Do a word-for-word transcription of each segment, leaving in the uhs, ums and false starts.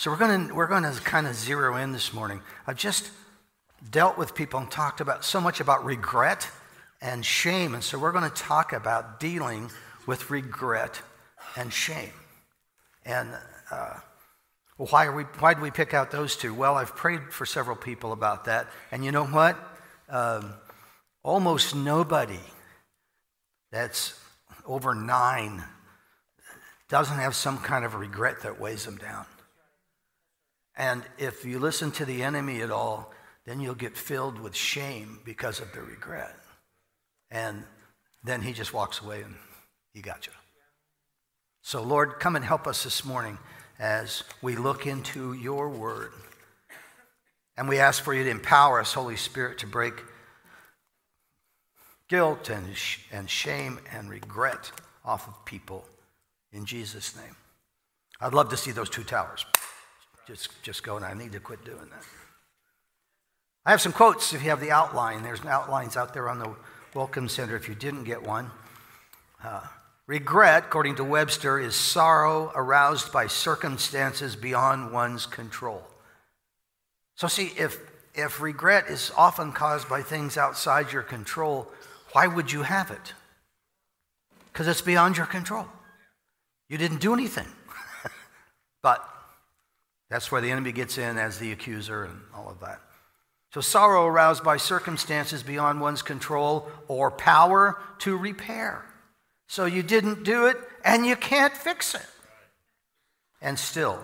So we're going to we're going to kind of zero in this morning. I've just dealt with people and talked about so much about regret and shame, and so we're going to talk about dealing with regret and shame. And uh, why are we? Why do we pick out those two? Well, I've prayed for several people about that, and you know what? Um, almost nobody that's over nine doesn't have some kind of regret that weighs them down. And if you listen to the enemy at all, then you'll get filled with shame because of the regret. And then he just walks away and he got you. So Lord, come and help us this morning as we look into your word. And we ask for you to empower us, Holy Spirit, to break guilt and, sh- and shame and regret off of people in Jesus' name. I'd love to see those two towers. Just, just go, and I need to quit doing that. I have some quotes if you have the outline. There's outlines out there on the Welcome Center if you didn't get one. Uh, regret, according to Webster, is sorrow aroused by circumstances beyond one's control. So see, if, if regret is often caused by things outside your control, why would you have it? Because it's beyond your control. You didn't do anything. But that's where the enemy gets in as the accuser and all of that. So sorrow aroused by circumstances beyond one's control or power to repair. So you didn't do it and you can't fix it. And still.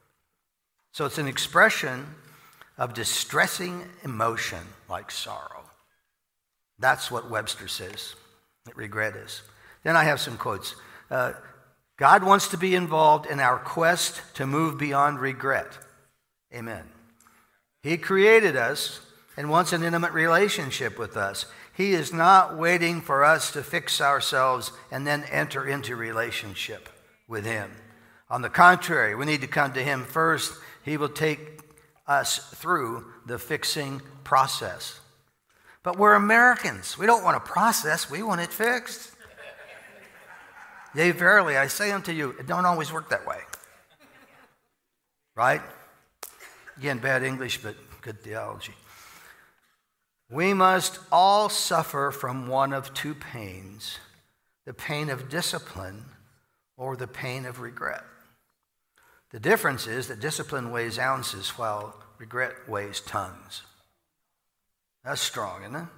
So it's an expression of distressing emotion like sorrow. That's what Webster says that regret is. Then I have some quotes. Uh, God wants to be involved in our quest to move beyond regret. Amen. He created us and wants an intimate relationship with us. He is not waiting for us to fix ourselves and then enter into relationship with him. On the contrary, we need to come to him first. He will take us through the fixing process. But we're Americans. We don't want a process. We want it fixed. Yea, verily, I say unto you, it don't always work that way. Right? Again, bad English, but good theology. We must all suffer from one of two pains, the pain of discipline or the pain of regret. The difference is that discipline weighs ounces while regret weighs tons. That's strong, isn't it?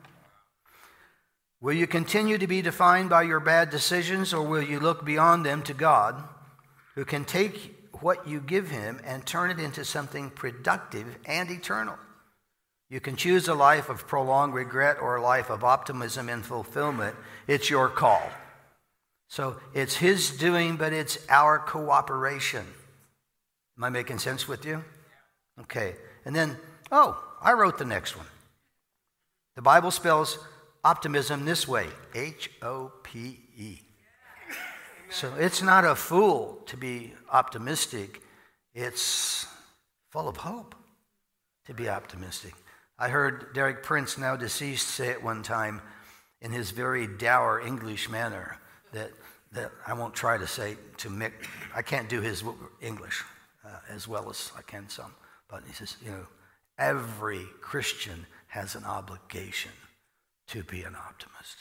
Will you continue to be defined by your bad decisions, or will you look beyond them to God, who can take what you give him and turn it into something productive and eternal? You can choose a life of prolonged regret or a life of optimism and fulfillment. It's your call. So it's his doing, but it's our cooperation. Am I making sense with you? Okay. And then, oh, I wrote the next one. The Bible spells optimism this way, H O P E. So it's not a fool to be optimistic. It's full of hope to be optimistic. I heard Derek Prince, now deceased, say it one time in his very dour English manner that, that I won't try to say to Mick. I can't do his English uh, as well as I can some. But he says, you know, every Christian has an obligation to be an optimist.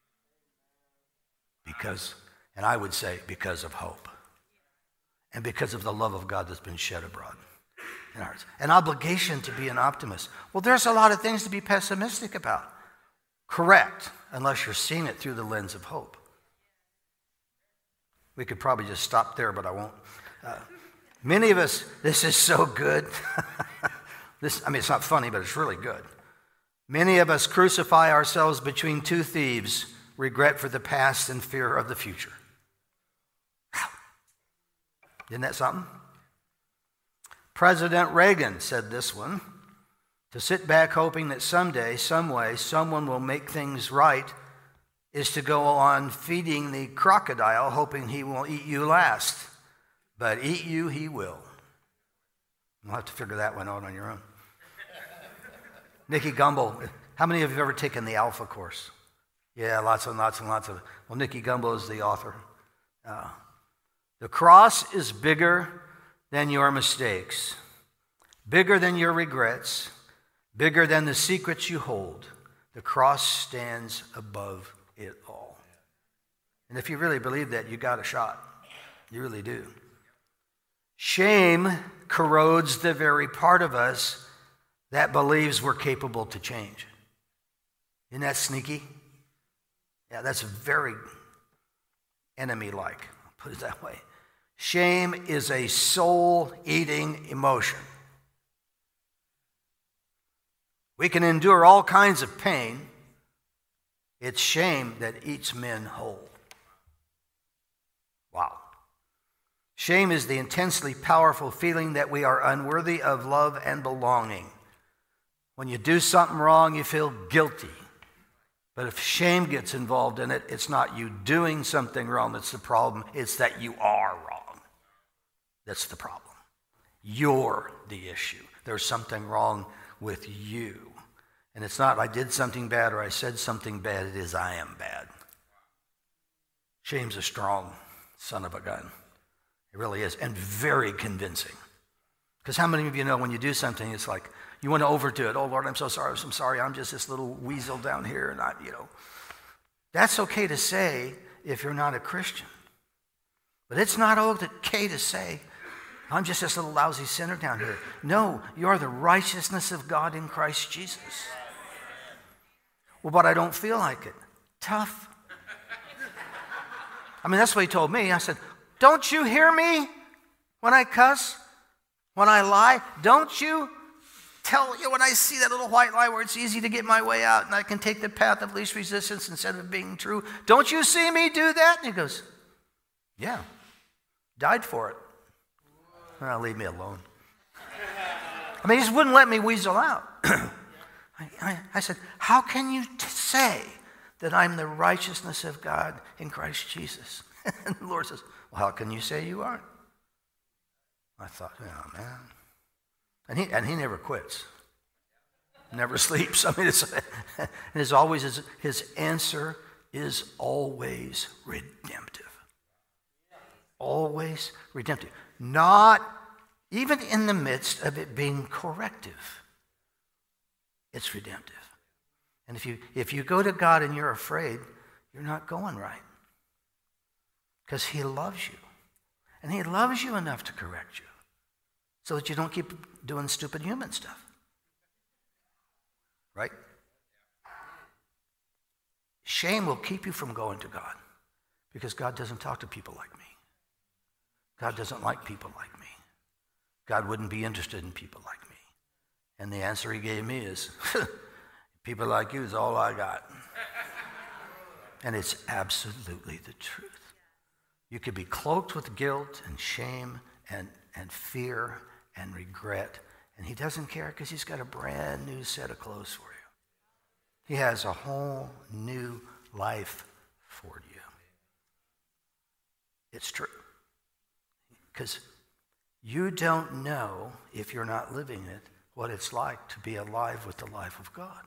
Because, and I would say because of hope. And because of the love of God that's been shed abroad in our hearts. An obligation to be an optimist. Well, there's a lot of things to be pessimistic about. Correct, unless you're seeing it through the lens of hope. We could probably just stop there, but I won't. Uh, many of us, this is so good. this, I mean, it's not funny, but it's really good. Many of us crucify ourselves between two thieves, regret for the past and fear of the future. Isn't that something? President Reagan said this one. To sit back hoping that someday, some way, someone will make things right is to go on feeding the crocodile, hoping he will eat you last. But eat you he will. You'll have to figure that one out on your own. Nicky Gumbel, how many of you have ever taken the Alpha course? Yeah, lots and lots and lots of. Well, Nicky Gumbel is the author. Uh, the cross is bigger than your mistakes, bigger than your regrets, bigger than the secrets you hold. The cross stands above it all. And if you really believe that, you got a shot. You really do. Shame corrodes the very part of us that believes we're capable to change. Isn't that sneaky? Yeah, that's very enemy-like, I'll put it that way. Shame is a soul-eating emotion. We can endure all kinds of pain. It's shame that eats men whole. Wow. Shame is the intensely powerful feeling that we are unworthy of love and belonging. When you do something wrong, you feel guilty. But if shame gets involved in it, it's not you doing something wrong that's the problem. It's that you are wrong. That's the problem. You're the issue. There's something wrong with you. And it's not I did something bad or I said something bad. It is I am bad. Shame's a strong son of a gun. It really is. And very convincing. Because how many of you know when you do something, it's like, you want to overdo it. Oh, Lord, I'm so sorry. I'm sorry. I'm just this little weasel down here. And I, you know, that's okay to say if you're not a Christian. But it's not okay to say, I'm just this little lousy sinner down here. No, you're the righteousness of God in Christ Jesus. Well, but I don't feel like it. Tough. I mean, that's what he told me. I said, don't you hear me when I cuss? When I lie? Don't you tell you when I see that little white lie where it's easy to get my way out and I can take the path of least resistance instead of being true? Don't you see me do that? And he goes, yeah, died for it. Well, leave me alone. I mean, he just wouldn't let me weasel out. I, I, I said, how can you t- say that I'm the righteousness of God in Christ Jesus? And the Lord says, well, how can you say you aren't? I thought, oh, man. And he, and he never quits. Never sleeps. I mean, it's, and it's always, his, his answer is always redemptive. Always redemptive. Not even in the midst of it being corrective. It's redemptive. And if you, if you go to God and you're afraid, you're not going right. Because he loves you. And he loves you enough to correct you. So that you don't keep doing stupid human stuff. Right? Shame will keep you from going to God. Because God doesn't talk to people like me. God doesn't like people like me. God wouldn't be interested in people like me. And the answer he gave me is, people like you is all I got. And it's absolutely the truth. You could be cloaked with guilt and shame and, and fear and regret, and he doesn't care because he's got a brand new set of clothes for you. He has a whole new life for you. It's true. Because you don't know, if you're not living it, what it's like to be alive with the life of God.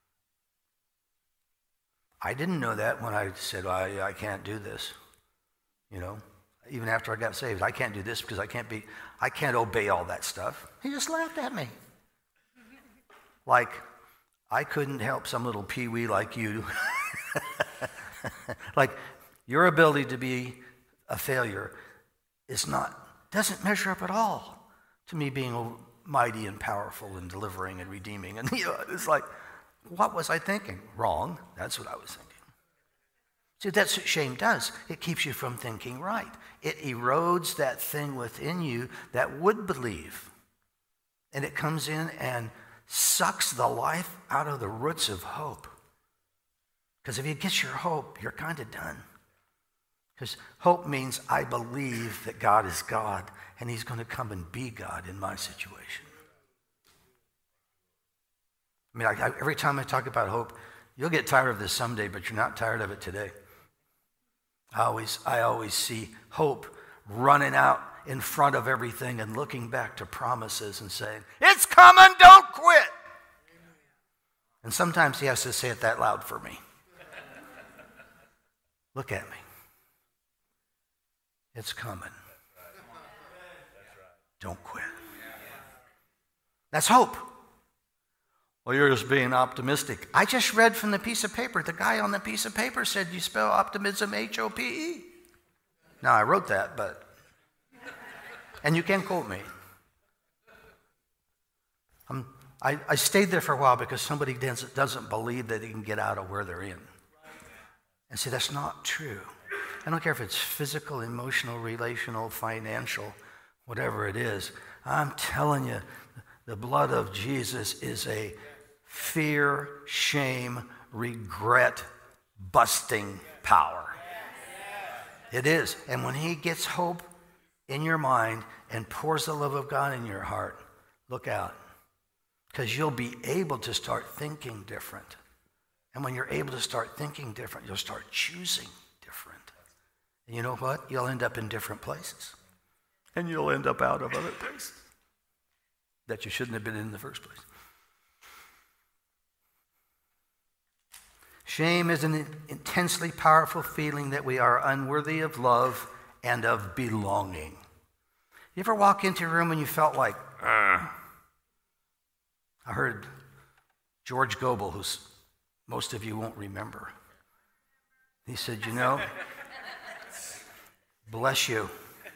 I didn't know that when I said, I, I can't do this. You know, even after I got saved, I can't do this because I can't be, I can't obey all that stuff. He just laughed at me. Like, I couldn't help some little peewee like you. Like, your ability to be a failure is not, doesn't measure up at all to me being mighty and powerful and delivering and redeeming. And you know, it's like, what was I thinking? Wrong. That's what I was thinking. See, that's what shame does. It keeps you from thinking right. It erodes that thing within you that would believe. And it comes in and sucks the life out of the roots of hope. Because if you get your hope, you're kind of done. Because hope means I believe that God is God and he's going to come and be God in my situation. I mean, I, I, every time I talk about hope, you'll get tired of this someday, but you're not tired of it today. I always, I always see hope running out in front of everything and looking back to promises and saying, it's coming, don't quit. And sometimes he has to say it that loud for me. Look at me. It's coming. Don't quit. That's hope. Well, you're just being optimistic. I just read from the piece of paper. The guy on the piece of paper said you spell optimism H O P E. Now, I wrote that, but, and you can quote me. I'm, I, I stayed there for a while because somebody doesn't, doesn't believe that they can get out of where they're in. And see, that's not true. I don't care if it's physical, emotional, relational, financial, whatever it is. I'm telling you, the blood of Jesus is a fear, shame, regret busting power. It is. And when he gets hope in your mind and pours the love of God in your heart, look out. Because you'll be able to start thinking different. And when you're able to start thinking different, you'll start choosing different. And you know what? You'll end up in different places. And you'll end up out of other places that you shouldn't have been in the first place. Shame is an intensely powerful feeling that we are unworthy of love and of belonging. You ever walk into a room and you felt like, ugh? I heard George Goebel, who most of you won't remember. He said, you know, bless you.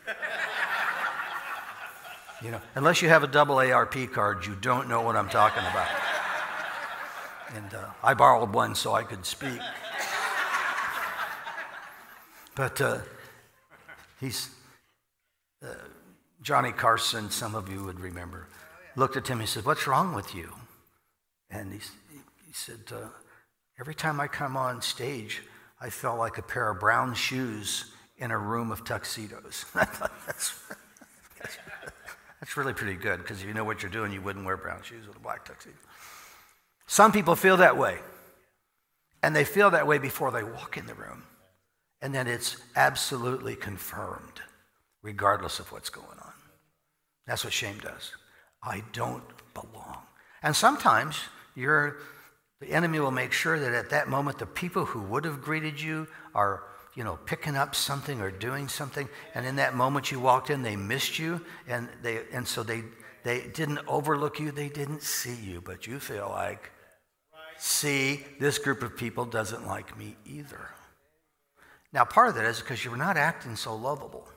You know, unless you have a double A R P card, you don't know what I'm talking about. And uh, I borrowed one so I could speak. But uh, he's, uh, Johnny Carson, some of you would remember, looked at him and he said, what's wrong with you? And he, he said, uh, every time I come on stage, I felt like a pair of brown shoes in a room of tuxedos. I thought that's, that's, that's really pretty good, because if you know what you're doing, you wouldn't wear brown shoes with a black tuxedo. Some people feel that way, and they feel that way before they walk in the room, and then it's absolutely confirmed, regardless of what's going on. That's what shame does. I don't belong. And sometimes you're, the enemy will make sure that at that moment, the people who would have greeted you are, you know, picking up something or doing something, and in that moment you walked in, they missed you, and they, and so they, they didn't overlook you, they didn't see you, but you feel like, see, this group of people doesn't like me either. Now, part of that is because you're not acting so lovable.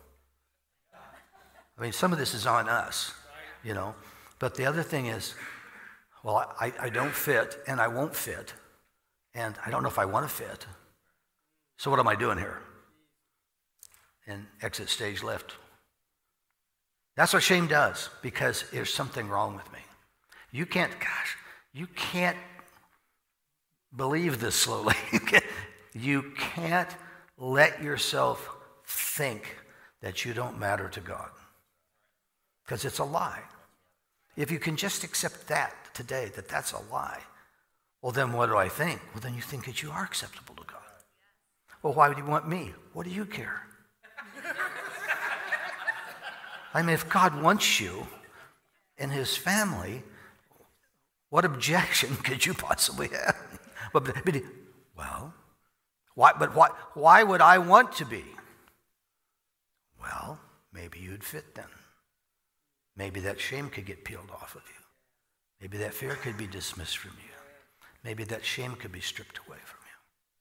I mean, some of this is on us, you know, but the other thing is, well, I, I don't fit, and I won't fit, and I don't know if I want to fit. So what am I doing here? And exit stage left. That's what shame does, because there's something wrong with me. You can't, gosh, you can't believe this slowly. You can't let yourself think that you don't matter to God, because it's a lie. If you can just accept that today, that that's a lie, well, then what do I think? Well, then you think that you are acceptable to God. Well, why would you want me? What do you care? I mean, if God wants you in his family, what objection could you possibly have? But, but well, why, but why, why would I want to be? Well, maybe you'd fit then. Maybe that shame could get peeled off of you. Maybe that fear could be dismissed from you. Maybe that shame could be stripped away from you.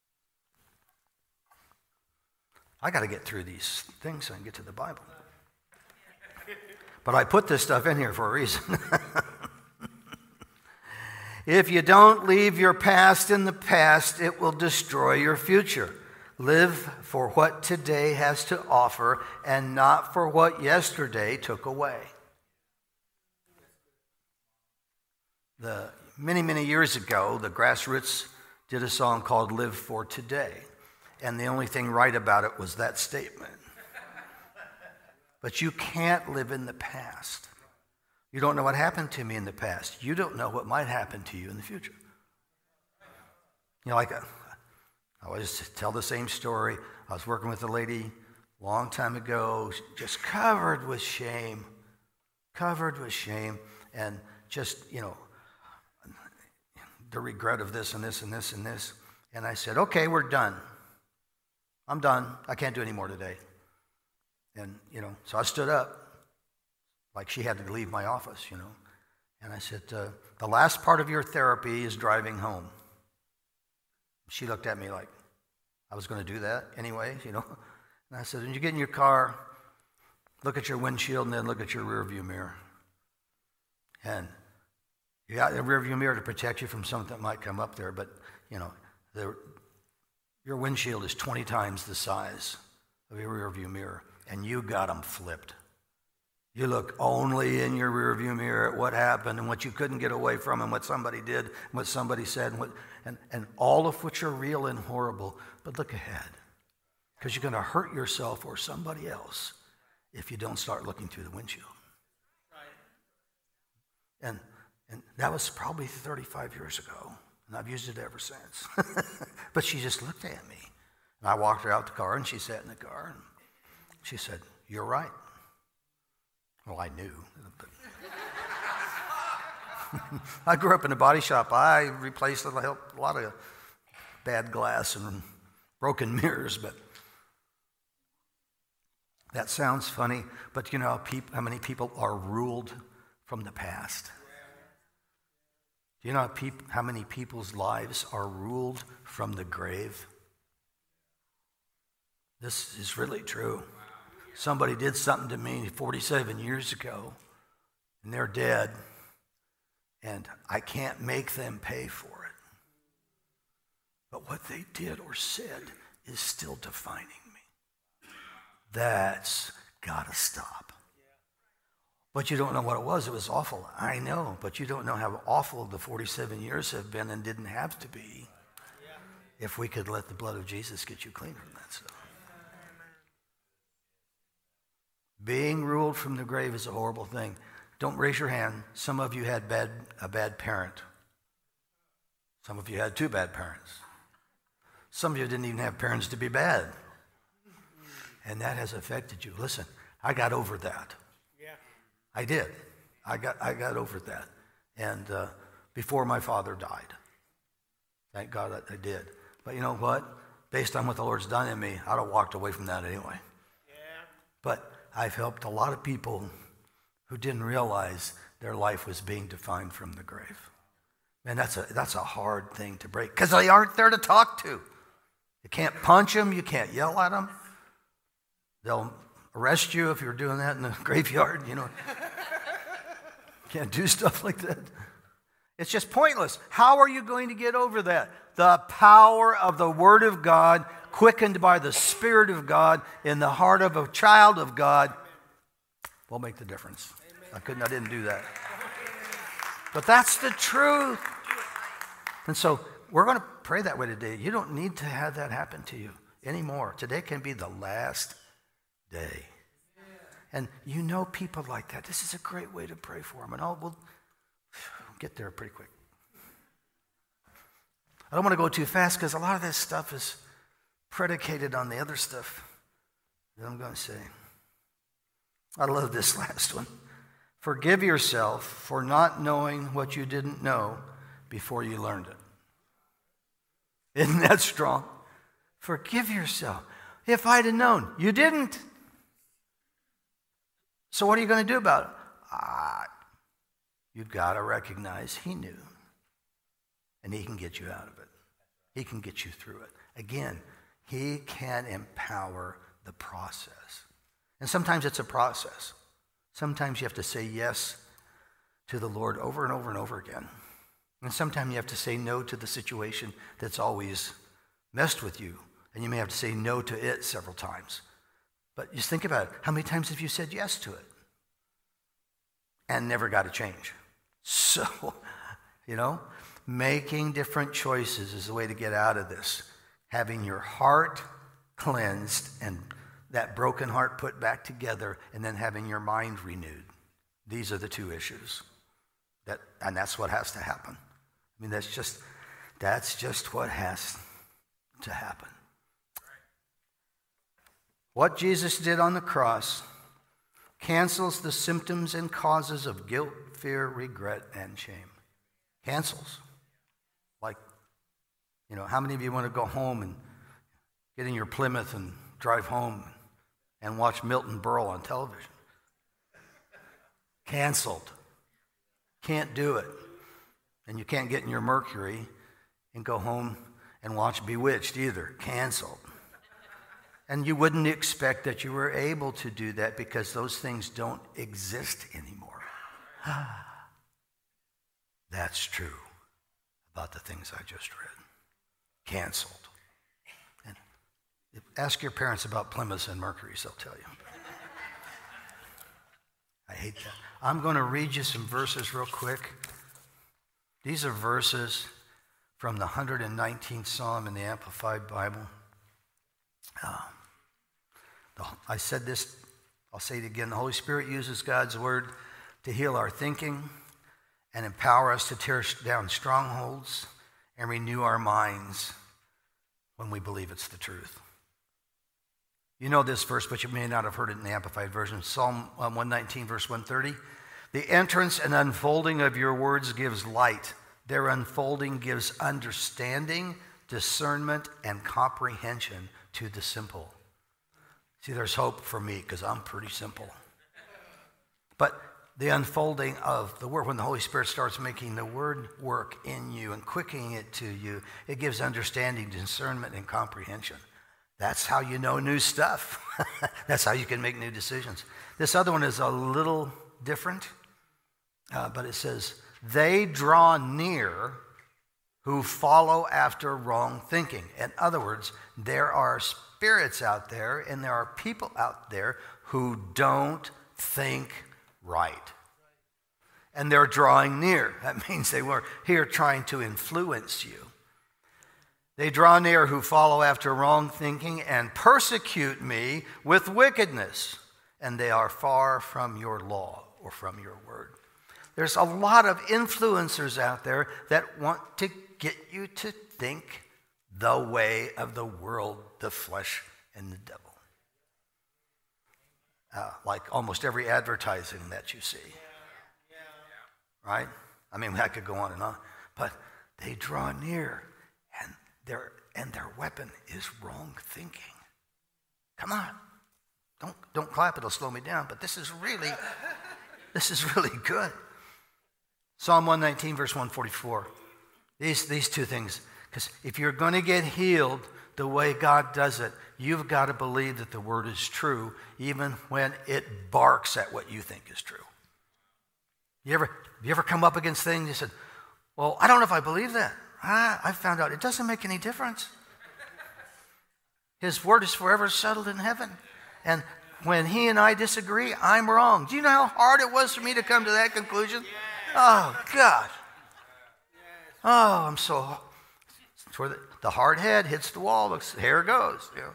I got to get through these things so I can get to the Bible. But I put this stuff in here for a reason. If you don't leave your past in the past, it will destroy your future. Live for what today has to offer and not for what yesterday took away. The, many, many years ago, the Grassroots did a song called Live for Today. And the only thing right about it was that statement. But you can't live in the past. You don't know what happened to me in the past. You don't know what might happen to you in the future. You know, like a, I always tell the same story. I was working with a lady a long time ago, just covered with shame, covered with shame, and just, you know, the regret of this and this and this and this. And I said, okay, we're done. I'm done. I can't do any more today. And, you know, so I stood up. like she had to leave my office, you know. And I said, uh, the last part of your therapy is driving home. She looked at me like I was going to do that anyway, you know. And I said, when you get in your car, look at your windshield and then look at your rearview mirror. And you got a rearview mirror to protect you from something that might come up there, but, you know, the, your windshield is twenty times the size of your rearview mirror, and you got them flipped. You look only in your rearview mirror at what happened and what you couldn't get away from and what somebody did and what somebody said and, what, and, and all of which are real and horrible. But look ahead, because you're going to hurt yourself or somebody else if you don't start looking through the windshield. And, and that was probably thirty-five years ago, and I've used it ever since. But she just looked at me. And I walked her out the car, and she sat in the car, and she said, "You're right." Well, I knew. But I grew up in a body shop. I replaced a lot of bad glass and broken mirrors, but that sounds funny. But you know how, peop- how many people are ruled from the past? Do you know how, peop- how many people's lives are ruled from the grave? This is really true. Somebody did something to me forty-seven years ago, and they're dead, and I can't make them pay for it. But what they did or said is still defining me. That's got to stop. But you don't know what it was. It was awful. I know, but you don't know how awful the forty-seven years have been and didn't have to be if we could let the blood of Jesus get you clean from that stuff. Being ruled from the grave is a horrible thing. Don't raise your hand. Some of you had bad, a bad parent. Some of you had two bad parents. Some of you didn't even have parents to be bad. And that has affected you. Listen, I got over that. Yeah. I did. I got I got over that. And uh, before my father died. Thank God that I did. But you know what? Based on what the Lord's done in me, I'd have walked away from that anyway. Yeah. But I've helped a lot of people who didn't realize their life was being defined from the grave. Man, that's a that's a hard thing to break because they aren't there to talk to. You can't punch them. You can't yell at them. They'll arrest you if you're doing that in the graveyard. You know, can't do stuff like that. It's just pointless. How are you going to get over that? The power of the Word of God, quickened by the Spirit of God in the heart of a child of God, will make the difference. Amen. I couldn't, I didn't do that. But that's the truth. And so we're going to pray that way today. You don't need to have that happen to you anymore. Today can be the last day. And you know people like that. This is a great way to pray for them. And I'll, we'll get there pretty quick. I don't want to go too fast because a lot of this stuff is predicated on the other stuff that I'm going to say. I love this last one. Forgive yourself for not knowing what you didn't know before you learned it. Isn't that strong? Forgive yourself. If I'd have known, you didn't. So what are you going to do about it? Ah, you've got to recognize he knew. And he can get you out of it. He can get you through it. Again, he can empower the process. And sometimes it's a process. Sometimes you have to say yes to the Lord over and over and over again. And sometimes you have to say no to the situation that's always messed with you. And you may have to say no to it several times. But just think about it. How many times have you said yes to it? And never got a change. So, you know, making different choices is the way to get out of this. Having your heart cleansed and that broken heart put back together, and then having your mind renewed. These are the two issues. That, and that's what has to happen. I mean, that's just, that's just what has to happen. What Jesus did on the cross cancels the symptoms and causes of guilt, fear, regret, and shame. Cancels. Like, you know, how many of you want to go home and get in your Plymouth and drive home and watch Milton Berle on television? Canceled. Can't do it. And you can't get in your Mercury and go home and watch Bewitched either. Canceled. And you wouldn't expect that you were able to do that because those things don't exist anymore. That's true about the things I just read. Canceled. And ask your parents about Plymouths and Mercuries, they'll tell you. I hate that. I'm going to read you some verses real quick. These are verses from the one hundred nineteenth Psalm in the Amplified Bible. Uh, the, I said this, I'll say it again. The Holy Spirit uses God's word to heal our thinking and empower us to tear down strongholds and renew our minds when we believe it's the truth. You know this verse, but you may not have heard it in the Amplified Version. Psalm one nineteen, verse one thirty. The entrance and unfolding of your words gives light. Their unfolding gives understanding, discernment, and comprehension to the simple. See, there's hope for me because I'm pretty simple. But the unfolding of the word, when the Holy Spirit starts making the word work in you and quickening it to you, it gives understanding, discernment, and comprehension. That's how you know new stuff. That's how you can make new decisions. This other one is a little different, uh, but it says, they draw near who follow after wrong thinking. In other words, there are spirits out there and there are people out there who don't think right. And they're drawing near. That means they were here trying to influence you. They draw near who follow after wrong thinking and persecute me with wickedness, and they are far from your law or from your word. There's a lot of influencers out there that want to get you to think the way of the world, the flesh, and the devil. Uh, like almost every advertising that you see. Right? I mean, I could go on and on. But they draw near, and their and their weapon is wrong thinking. Come on. Don't don't clap, it'll slow me down. But this is really, this is really good. Psalm one nineteen, verse one forty-four. These, these two things. Because if you're going to get healed the way God does it, you've got to believe that the word is true, even when it barks at what you think is true. You ever, you ever come up against things you said, well, I don't know if I believe that. Ah, I found out it doesn't make any difference. His word is forever settled in heaven. And when he and I disagree, I'm wrong. Do you know how hard it was for me to come to that conclusion? Oh, God. Oh, I'm so... It's where the, the hard head hits the wall. Looks, here it goes. You know.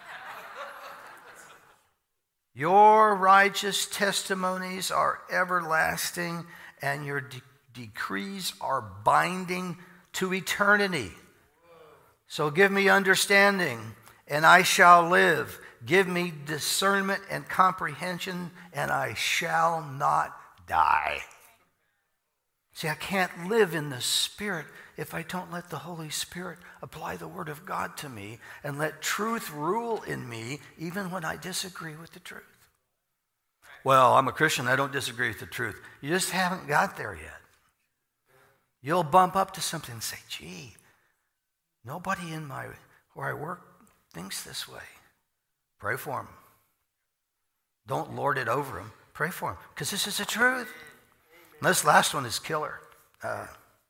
Your righteous testimonies are everlasting, and your de- decrees are binding to eternity. So give me understanding, and I shall live. Give me discernment and comprehension, and I shall not die. See, I can't live in the Spirit if I don't let the Holy Spirit apply the Word of God to me and let truth rule in me even when I disagree with the truth. Well, I'm a Christian, I don't disagree with the truth. You just haven't got there yet. You'll bump up to something and say, gee, nobody in my where I work thinks this way. Pray for them. Don't lord it over them. Pray for them, because this is the truth. And this last one is killer. Uh,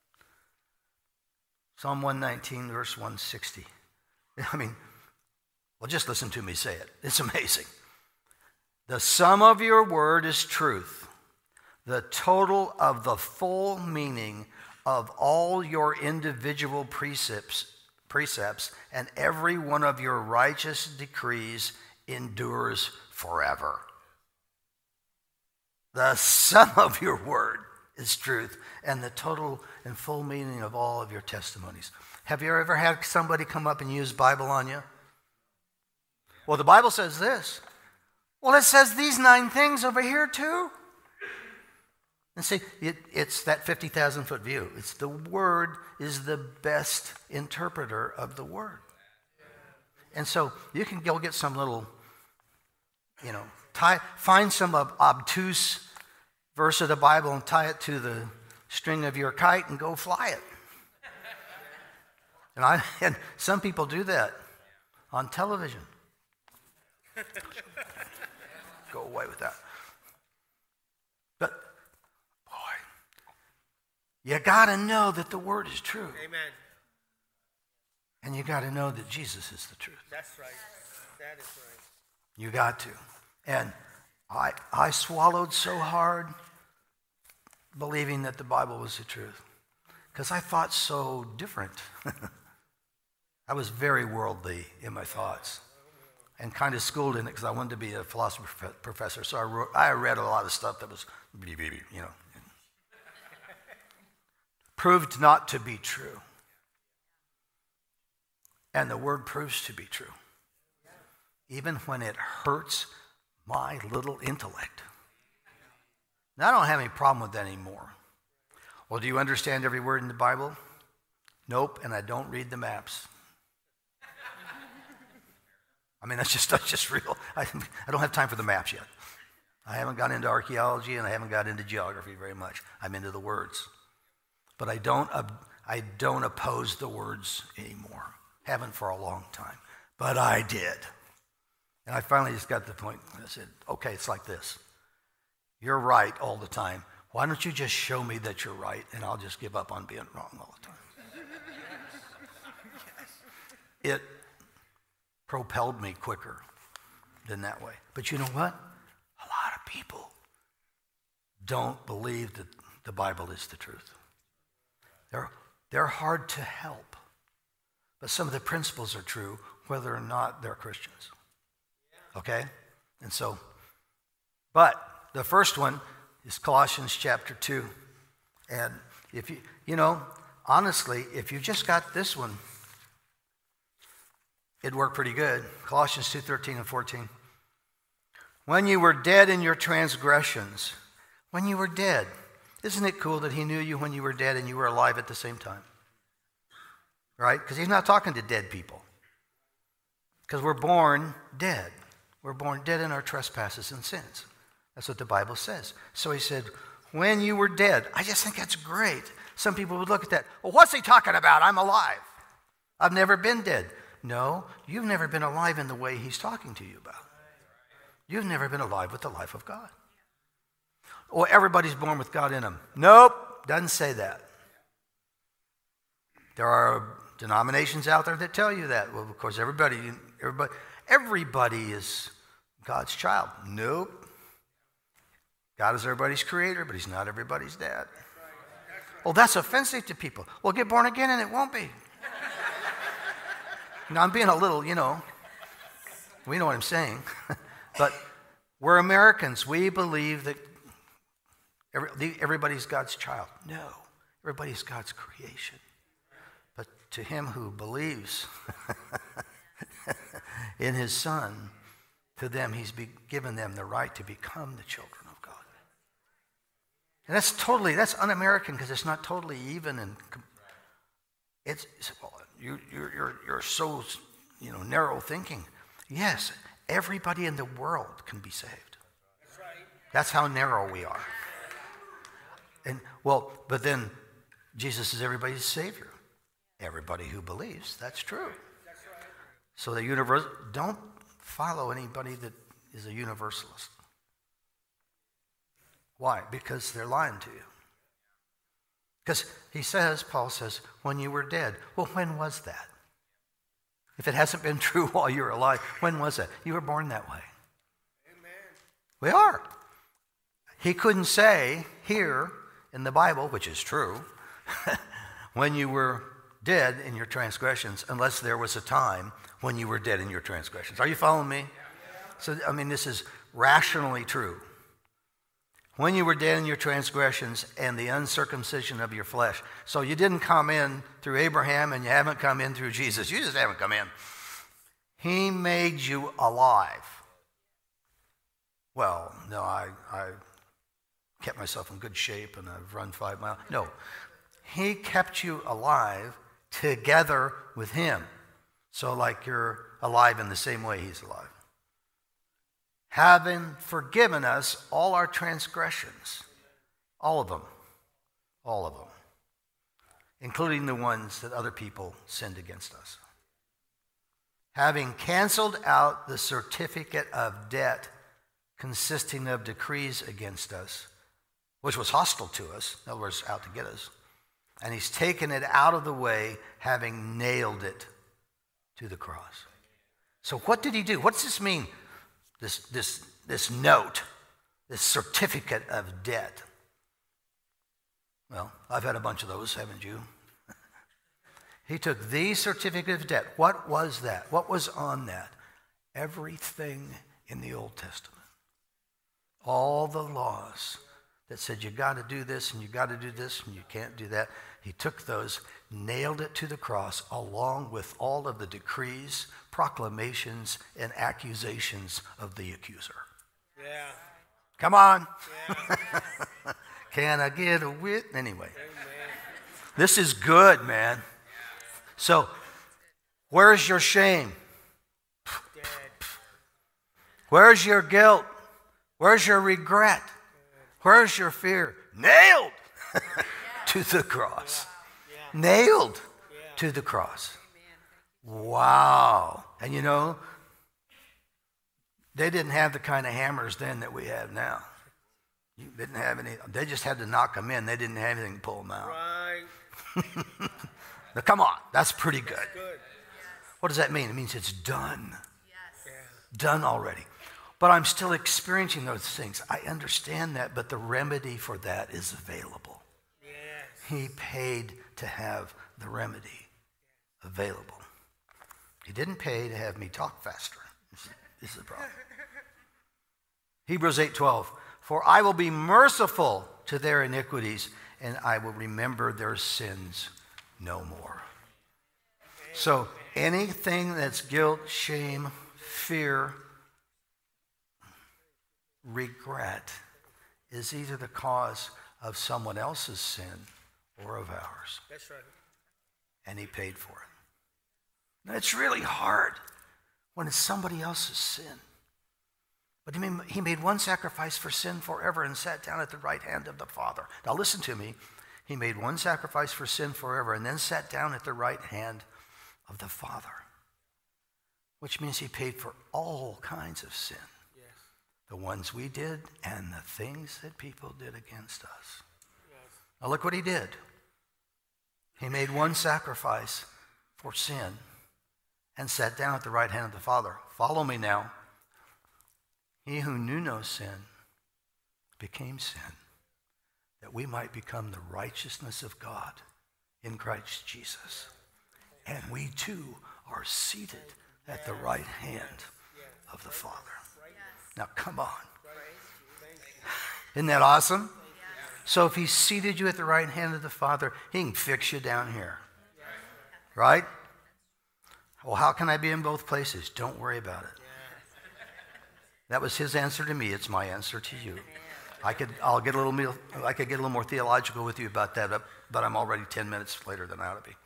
Psalm one nineteen, verse one sixty. I mean, well, just listen to me say it. It's amazing. The sum of your word is truth. The total of the full meaning of all your individual precepts, precepts and every one of your righteous decrees endures forever. The sum of your word is truth, and the total and full meaning of all of your testimonies. Have you ever had somebody come up and use Bible on you? Well, the Bible says this. Well, it says these nine things over here too. And see, it, it's that fifty thousand foot view. It's the word is the best interpreter of the word. And so you can go get some little, you know, tie, find some ob- obtuse verse of the Bible and tie it to the string of your kite and go fly it. And, I, and some people do that on television. Go away with that. But, boy, you got to know that the Word is true. Amen. And you got to know that Jesus is the truth. That's right. That is right. You got to. And I, I swallowed so hard believing that the Bible was the truth because I thought so different. I was very worldly in my thoughts and kind of schooled in it because I wanted to be a philosophy professor. So I, wrote, I read a lot of stuff that was, you know, proved not to be true. And the Word proves to be true, even when it hurts my little intellect. Now, I don't have any problem with that anymore. Well, do you understand every word in the Bible? Nope, and I don't read the maps. I mean, that's just, that's just real. I, I don't have time for the maps yet. I haven't got into archaeology, and I haven't got into geography very much. I'm into the words. But I don't, I don't oppose the words anymore. Haven't for a long time. But I did. And I finally just got to the point where I said, okay, it's like this. You're right all the time. Why don't you just show me that you're right, and I'll just give up on being wrong all the time. It propelled me quicker than that way. But you know what? A lot of people don't believe that the Bible is the truth. They're, they're hard to help. But some of the principles are true, whether or not they're Christians. Okay? And so, but the first one is Colossians chapter two. And if you, you know, honestly, if you just got this one, it'd work pretty good. Colossians two, thirteen and fourteen. When you were dead in your transgressions, when you were dead, isn't it cool that he knew you when you were dead and you were alive at the same time? Right? Because he's not talking to dead people. Because we're born dead. We're born dead in our trespasses and sins. That's what the Bible says. So he said, when you were dead. I just think that's great. Some people would look at that. Well, what's he talking about? I'm alive. I've never been dead. No, you've never been alive in the way he's talking to you about. You've never been alive with the life of God. Or everybody's born with God in them. Nope, doesn't say that. There are denominations out there that tell you that. Well, of course, everybody, everybody, everybody is God's child. Nope. God is everybody's creator, but he's not everybody's dad. Well, that's offensive to people. Well, get born again and it won't be. Now, I'm being a little, you know, we know what I'm saying. But we're Americans. We believe that every, everybody's God's child. No, everybody's God's creation. But to him who believes in his Son, to them he's be, given them the right to become the children of God. And that's totally, that's un-American because it's not totally even. And it's, it's well, you, you're, you're, you're so, you know, narrow thinking. Yes, everybody in the world can be saved. That's right. That's how narrow we are. And well, but then Jesus is everybody's Savior. Everybody who believes, that's true. That's right. So the universe, don't follow anybody that is a universalist. Why? Because they're lying to you. Because he says, Paul says, when you were dead. Well, when was that? If it hasn't been true while you were alive, when was that? You were born that way. Amen. We are. He couldn't say here in the Bible, which is true, when you were dead in your transgressions, unless there was a time when you were dead in your transgressions. Are you following me? So, I mean, this is rationally true. When you were dead in your transgressions and the uncircumcision of your flesh. So you didn't come in through Abraham and you haven't come in through Jesus. You just haven't come in. He made you alive. Well, no, I, I kept myself in good shape and I've run five miles. No, he kept you alive together with him. So like you're alive in the same way he's alive. Having forgiven us all our transgressions. All of them. All of them. Including the ones that other people sinned against us. Having canceled out the certificate of debt consisting of decrees against us, which was hostile to us, in other words, out to get us, and he's taken it out of the way, having nailed it to the cross. So what did he do? What does this mean? This, this, this note, this certificate of debt. Well, I've had a bunch of those, haven't you? He took the certificate of debt. What was that? What was on that? Everything in the Old Testament. All the laws that said you got to do this and you got to do this and you can't do that. He took those, nailed it to the cross along with all of the decrees, proclamations, and accusations of the accuser. Yeah. Come on. Yeah. Can I get a wit? Anyway. Amen. This is good, man. So, where's your shame? Dead. Where's your guilt? Where's your regret? Where's your fear? Nailed to the cross. Yeah. Nailed Yeah. to the cross. Wow. And you know, they didn't have the kind of hammers then that we have now. You didn't have any. They just had to knock them in. They didn't have anything to pull them out. Right. Now, come on. That's pretty good. Good. What does that mean? It means it's done. Yes. Yeah. Done already. But I'm still experiencing those things. I understand that, but the remedy for that is available. Yes. He paid to have the remedy available. He didn't pay to have me talk faster. This is, this is the problem. Hebrews eight twelve. For I will be merciful to their iniquities, and I will remember their sins no more. So anything that's guilt, shame, fear, regret is either the cause of someone else's sin or of ours. That's right. And he paid for it. Now, it's really hard when it's somebody else's sin. But he made, he made one sacrifice for sin forever and sat down at the right hand of the Father. Now listen to me. He made one sacrifice for sin forever and then sat down at the right hand of the Father. Which means he paid for all kinds of sin. Yes. The ones we did and the things that people did against us. Yes. Now look what he did. He made one sacrifice for sin and sat down at the right hand of the Father. Follow me now. He who knew no sin became sin, that we might become the righteousness of God in Christ Jesus. And we too are seated at the right hand of the Father. Now come on. Isn't that awesome? So if he seated you at the right hand of the Father, he can fix you down here. Right? Well, how can I be in both places? Don't worry about it. That was his answer to me. It's my answer to you. I could, I'll get a little, meal, I could get a little more theological with you about that, but I'm already ten minutes later than I ought to be.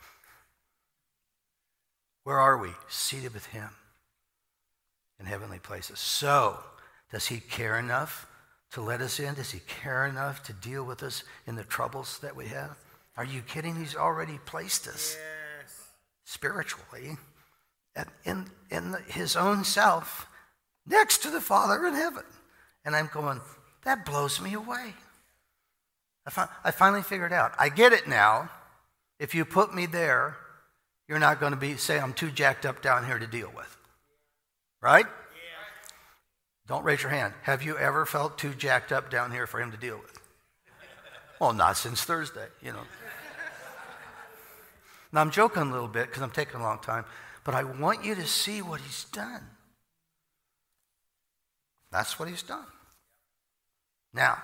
Where are we? Seated with him in heavenly places. So, does he care enough to let us in? Does he care enough to deal with us in the troubles that we have? Are you kidding? He's already placed us Yes. spiritually in, in the, his own self next to the Father in heaven. And I'm going, that blows me away. I, fi- I finally figured out. I get it now. If you put me there, you're not going to be say I'm too jacked up down here to deal with. Right? Yeah. Don't raise your hand. Have you ever felt too jacked up down here for him to deal with? Well, not since Thursday, you know. Now, I'm joking a little bit because I'm taking a long time, but I want you to see what he's done. That's what he's done. Now,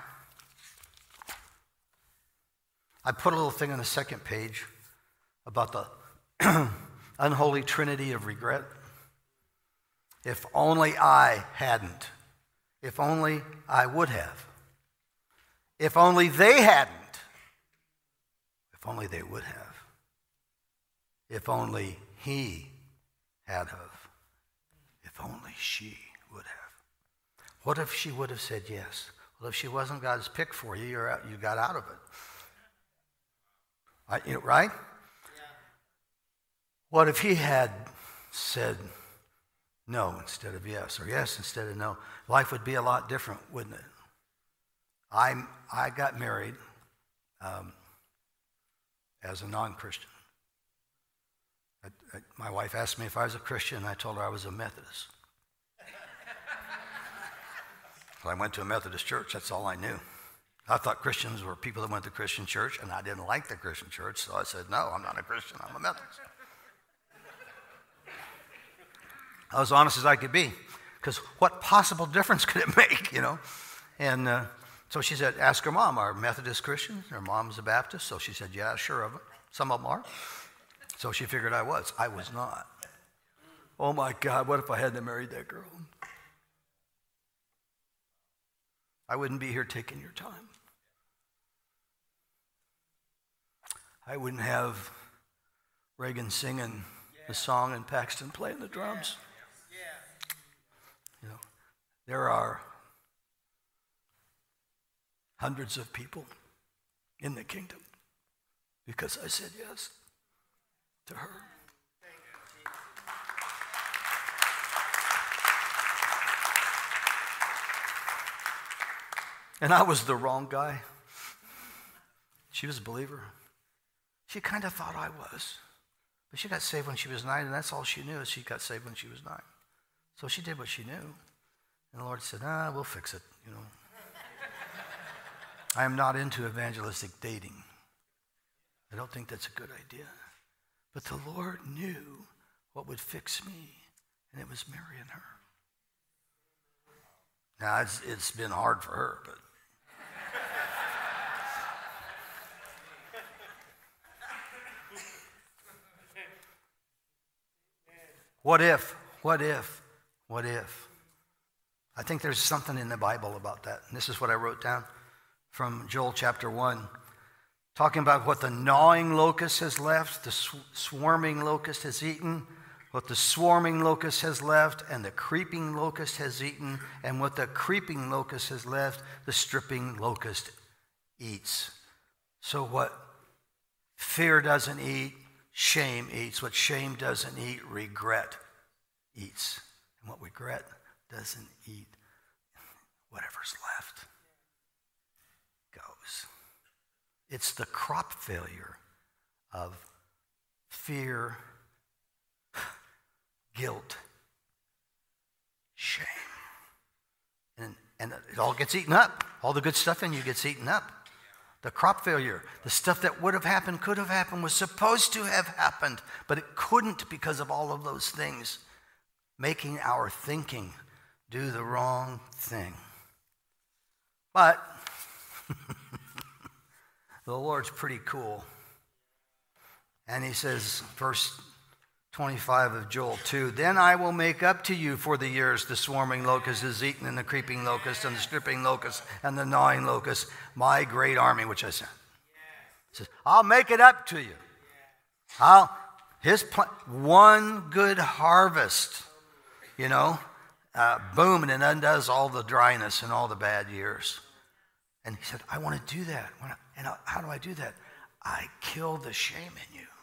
I put a little thing on the second page about the unholy trinity of regret. If only I hadn't. If only I would have. If only they hadn't. If only they would have. If only he had have. If only she would have. What if she would have said yes? Well, if she wasn't God's pick for you, you're out, you got out of it. I, you know, right? Yeah. What if he had said no instead of yes, or yes instead of no? Life would be a lot different, wouldn't it? I I got married um, as a non-Christian. I, I, my wife asked me if I was a Christian, and I told her I was a Methodist. Well, I went to a Methodist church. That's all I knew. I thought Christians were people that went to Christian church, and I didn't like the Christian church, so I said, no, I'm not a Christian, I'm a Methodist. I was honest as I could be, because what possible difference could it make, you know? And uh, so she said, ask her mom, are Methodist Christians? Her mom's a Baptist, so she said, yeah, sure of it. Some of them are. So she figured I was. I was not. Oh my God, what if I hadn't married that girl? I wouldn't be here taking your time. I wouldn't have Reagan singing the song and Paxton playing the drums. You know, there are hundreds of people in the kingdom because I said yes to her. And I was the wrong guy. She was a believer. She kind of thought I was. But she got saved when she was nine, and that's all she knew is she got saved when she was nine. So she did what she knew. And the Lord said, ah, we'll fix it, you know. I am not into evangelistic dating. I don't think that's a good idea. But the Lord knew what would fix me, and it was marrying her. Now, it's, it's been hard for her, but what if, what if, what if? I think there's something in the Bible about that. And this is what I wrote down from Joel chapter one, talking about what the gnawing locust has left, the sw- swarming locust has eaten, what the swarming locust has left, and the creeping locust has eaten, and what the creeping locust has left, the stripping locust eats. So what fear doesn't eat, shame eats. What shame doesn't eat, regret eats. And what regret doesn't eat, whatever's left goes. It's the crop failure of fear, guilt, shame. And, and it all gets eaten up. All the good stuff in you gets eaten up. The crop failure, the stuff that would have happened, could have happened, was supposed to have happened, but it couldn't because of all of those things, making our thinking do the wrong thing. But the Lord's pretty cool. And he says, verse twenty-five of Joel two, then I will make up to you for the years the swarming locust is eaten, and the creeping locust, and the stripping locust, and the gnawing locust, my great army which I sent. He says, I'll make it up to you. I'll, his plan, one good harvest, you know, uh, boom, and it undoes all the dryness and all the bad years. And he said, I want to do that. And how do I do that? I kill the shame in you.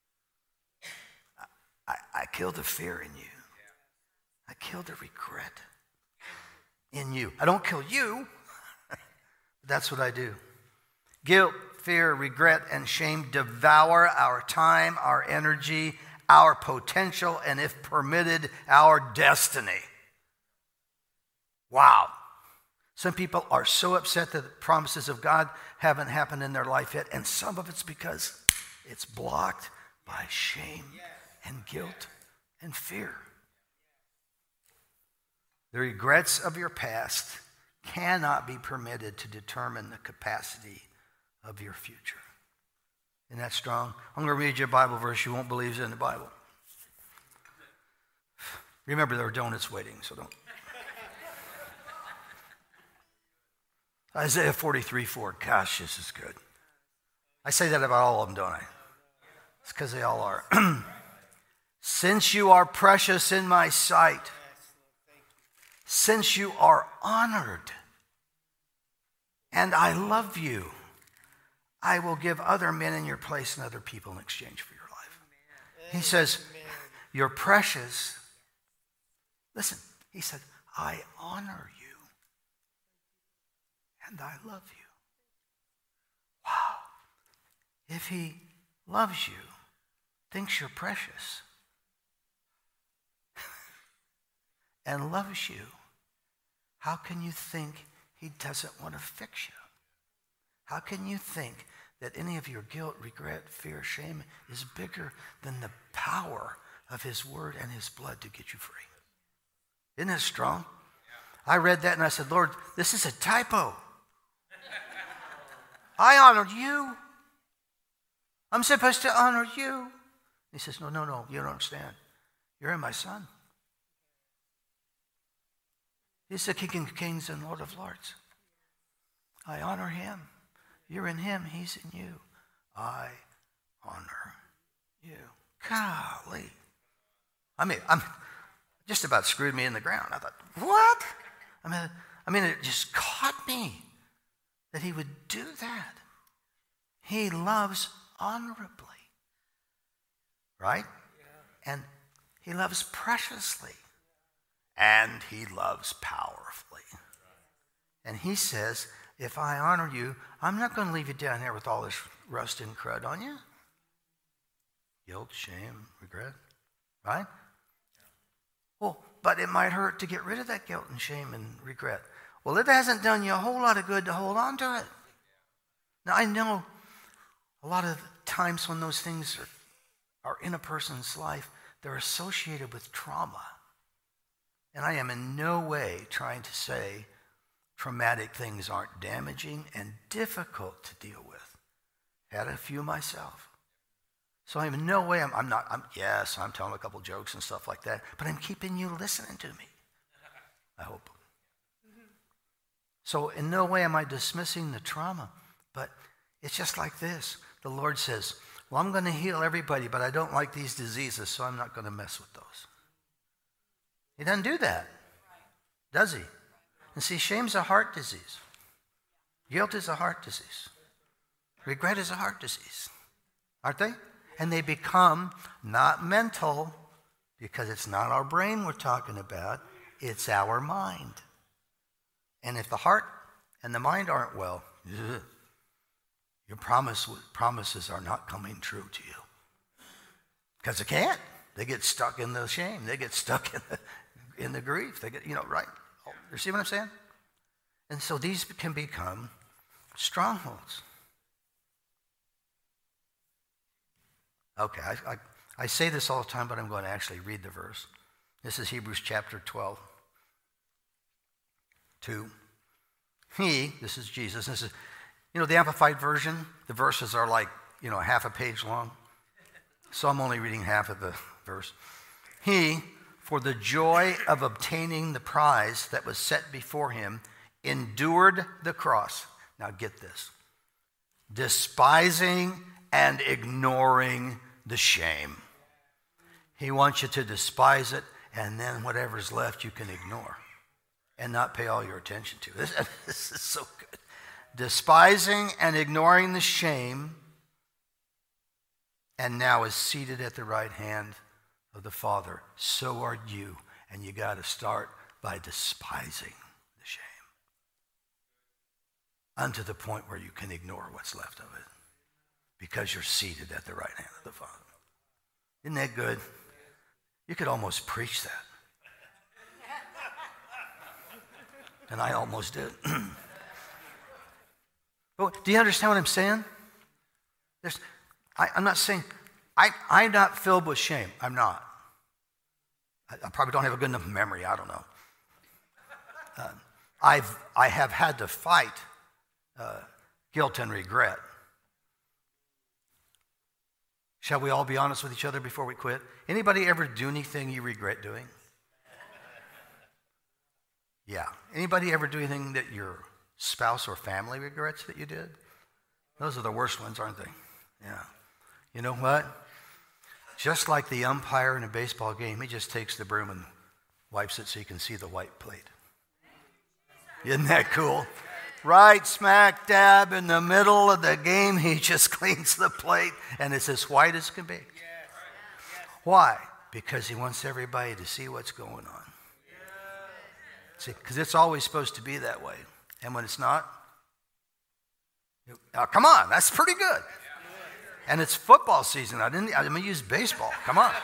I, I kill the fear in you. I kill the regret in you. I don't kill you. That's what I do. Guilt, fear, regret, and shame devour our time, our energy, our potential, and if permitted, our destiny. Wow. Some people are so upset that the promises of God haven't happened in their life yet, and some of it's because it's blocked by shame and guilt and fear. The regrets of your past cannot be permitted to determine the capacity of your future. Isn't that strong? I'm going to read you a Bible verse you won't believe is in the Bible. Remember, there are donuts waiting, so don't. Isaiah forty-three four. Gosh, this is good. I say that about all of them, don't I? It's because they all are. Since you are precious in my sight, since you are honored and I love you. I will give other men in your place and other people in exchange for your life. He says, you're precious. Listen, he said, I honor you and I love you. Wow. If he loves you, thinks you're precious, and loves you, how can you think he doesn't want to fix you? How can you think that any of your guilt, regret, fear, shame is bigger than the power of his word and his blood to get you free? Isn't that strong? Yeah. I read that and I said, Lord, this is a typo. I honored you. I'm supposed to honor you. He says, no, no, no, you don't understand. You're in my son. He's the King of Kings and Lord of Lords. I honor him. You're in him. He's in you. I honor you. Golly. I mean, I'm just about screwed me in the ground. I thought, what? I mean, I mean, it just caught me that he would do that. He loves honorably. Right? Yeah. And he loves preciously. And he loves powerfully. And he says, if I honor you, I'm not going to leave you down here with all this rust and crud on you. Guilt, shame, regret. Right? Well, but it might hurt to get rid of that guilt and shame and regret. Well, it hasn't done you a whole lot of good to hold on to it. Now, I know a lot of times when those things are, are in a person's life, they're associated with trauma. And I am in no way trying to say traumatic things aren't damaging and difficult to deal with. Had a few myself. So I'm in no way, I'm, I'm not, I'm, yes, I'm telling a couple jokes and stuff like that, but I'm keeping you listening to me. I hope. So in no way am I dismissing the trauma, but it's just like this. The Lord says, well, I'm going to heal everybody, but I don't like these diseases, so I'm not going to mess with those. He doesn't do that, does he? And see, shame's a heart disease. Guilt is a heart disease. Regret is a heart disease, aren't they? And they become not mental, because it's not our brain we're talking about, it's our mind. And if the heart and the mind aren't well, ugh, your promise, promises are not coming true to you. Because they can't. They get stuck in the shame. They get stuck in the, in the grief. They get, you know, right? You see what I'm saying? And so these can become strongholds. Okay, I, I, I say this all the time, but I'm going to actually read the verse. This is Hebrews chapter twelve, two. He, this is Jesus, this is, you know, the Amplified Version, the verses are like, you know, half a page long. So I'm only reading half of the verse. He, for the joy of obtaining the prize that was set before him, endured the cross. Now get this. Despising and ignoring the shame. He wants you to despise it, and then whatever's left you can ignore and not pay all your attention to. This, this is so good. Despising and ignoring the shame, and now is seated at the right hand of the Father. So are you, and you got to start by despising the shame unto the point where you can ignore what's left of it because you're seated at the right hand of the Father. Isn't that good? You could almost preach that. And I almost did. But do you understand what I'm saying? There's, I, I'm not saying, I, I'm not filled with shame. I'm not. I, I probably don't have a good enough memory. I don't know. Uh, I've, I have had to fight uh, guilt and regret. Shall we all be honest with each other before we quit? Anybody ever do anything you regret doing? Yeah. Anybody ever do anything that your spouse or family regrets that you did? Those are the worst ones, aren't they? Yeah. You know what? Just like the umpire in a baseball game, he just takes the broom and wipes it so you can see the white plate. Isn't that cool? right smack dab in the middle of the game, he just cleans the plate, and it's as white as can be. Yes. Yes. Why? Because he wants everybody to see what's going on. See, because it's always supposed to be that way. And when it's not, you, oh, come on, that's pretty good. And it's football season. I didn't. I'm gonna use baseball. Come on.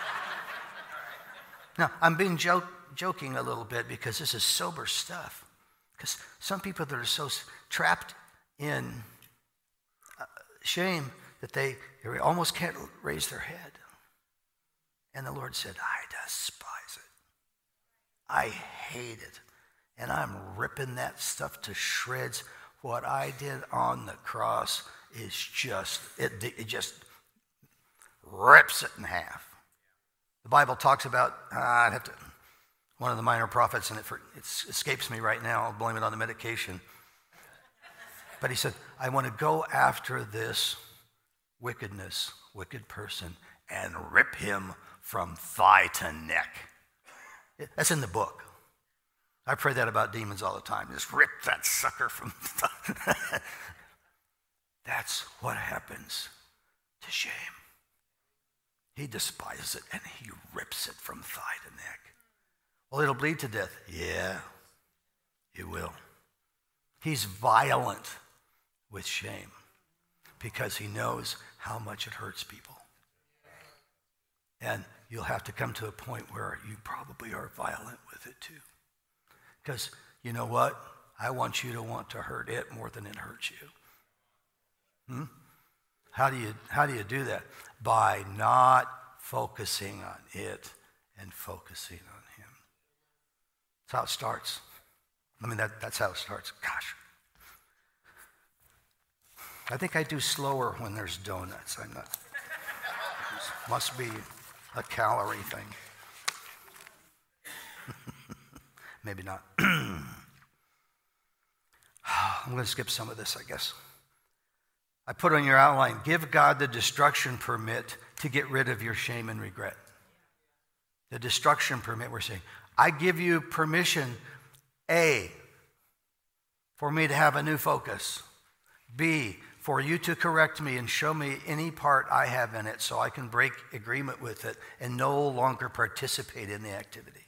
Now I'm being joke, joking a little bit because this is sober stuff. Because some people that are so trapped in uh, shame that they, they almost can't raise their head. And the Lord said, I despise it. I hate it. And I'm ripping that stuff to shreds. What I did on the cross is just, it, it just rips it in half. The Bible talks about, uh, I'd have to, one of the minor prophets, and it, for, it escapes me right now, I'll blame it on the medication. But he said, I want to go after this wickedness, wicked person, and rip him from thigh to neck. That's in the book. I pray that about demons all the time. Just rip that sucker from thigh. That's what happens to shame. He despises it and he rips it from thigh to neck. Well, it'll bleed to death. Yeah, it will. He's violent with shame because he knows how much it hurts people. And you'll have to come to a point where you probably are violent with it too. Because you know what? I want you to want to hurt it more than it hurts you. Hmm? How do you, how do you do that? By not focusing on it and focusing on him. That's how it starts. I mean, that, that's how it starts. Gosh. I think I do slower when there's donuts. I'm not. Must be a calorie thing. Maybe not. I'm going to skip some of this, I guess. I put on your outline, give God the destruction permit to get rid of your shame and regret. The destruction permit, we're saying, I give you permission, A, for me to have a new focus. B, for you to correct me and show me any part I have in it so I can break agreement with it and no longer participate in the activity.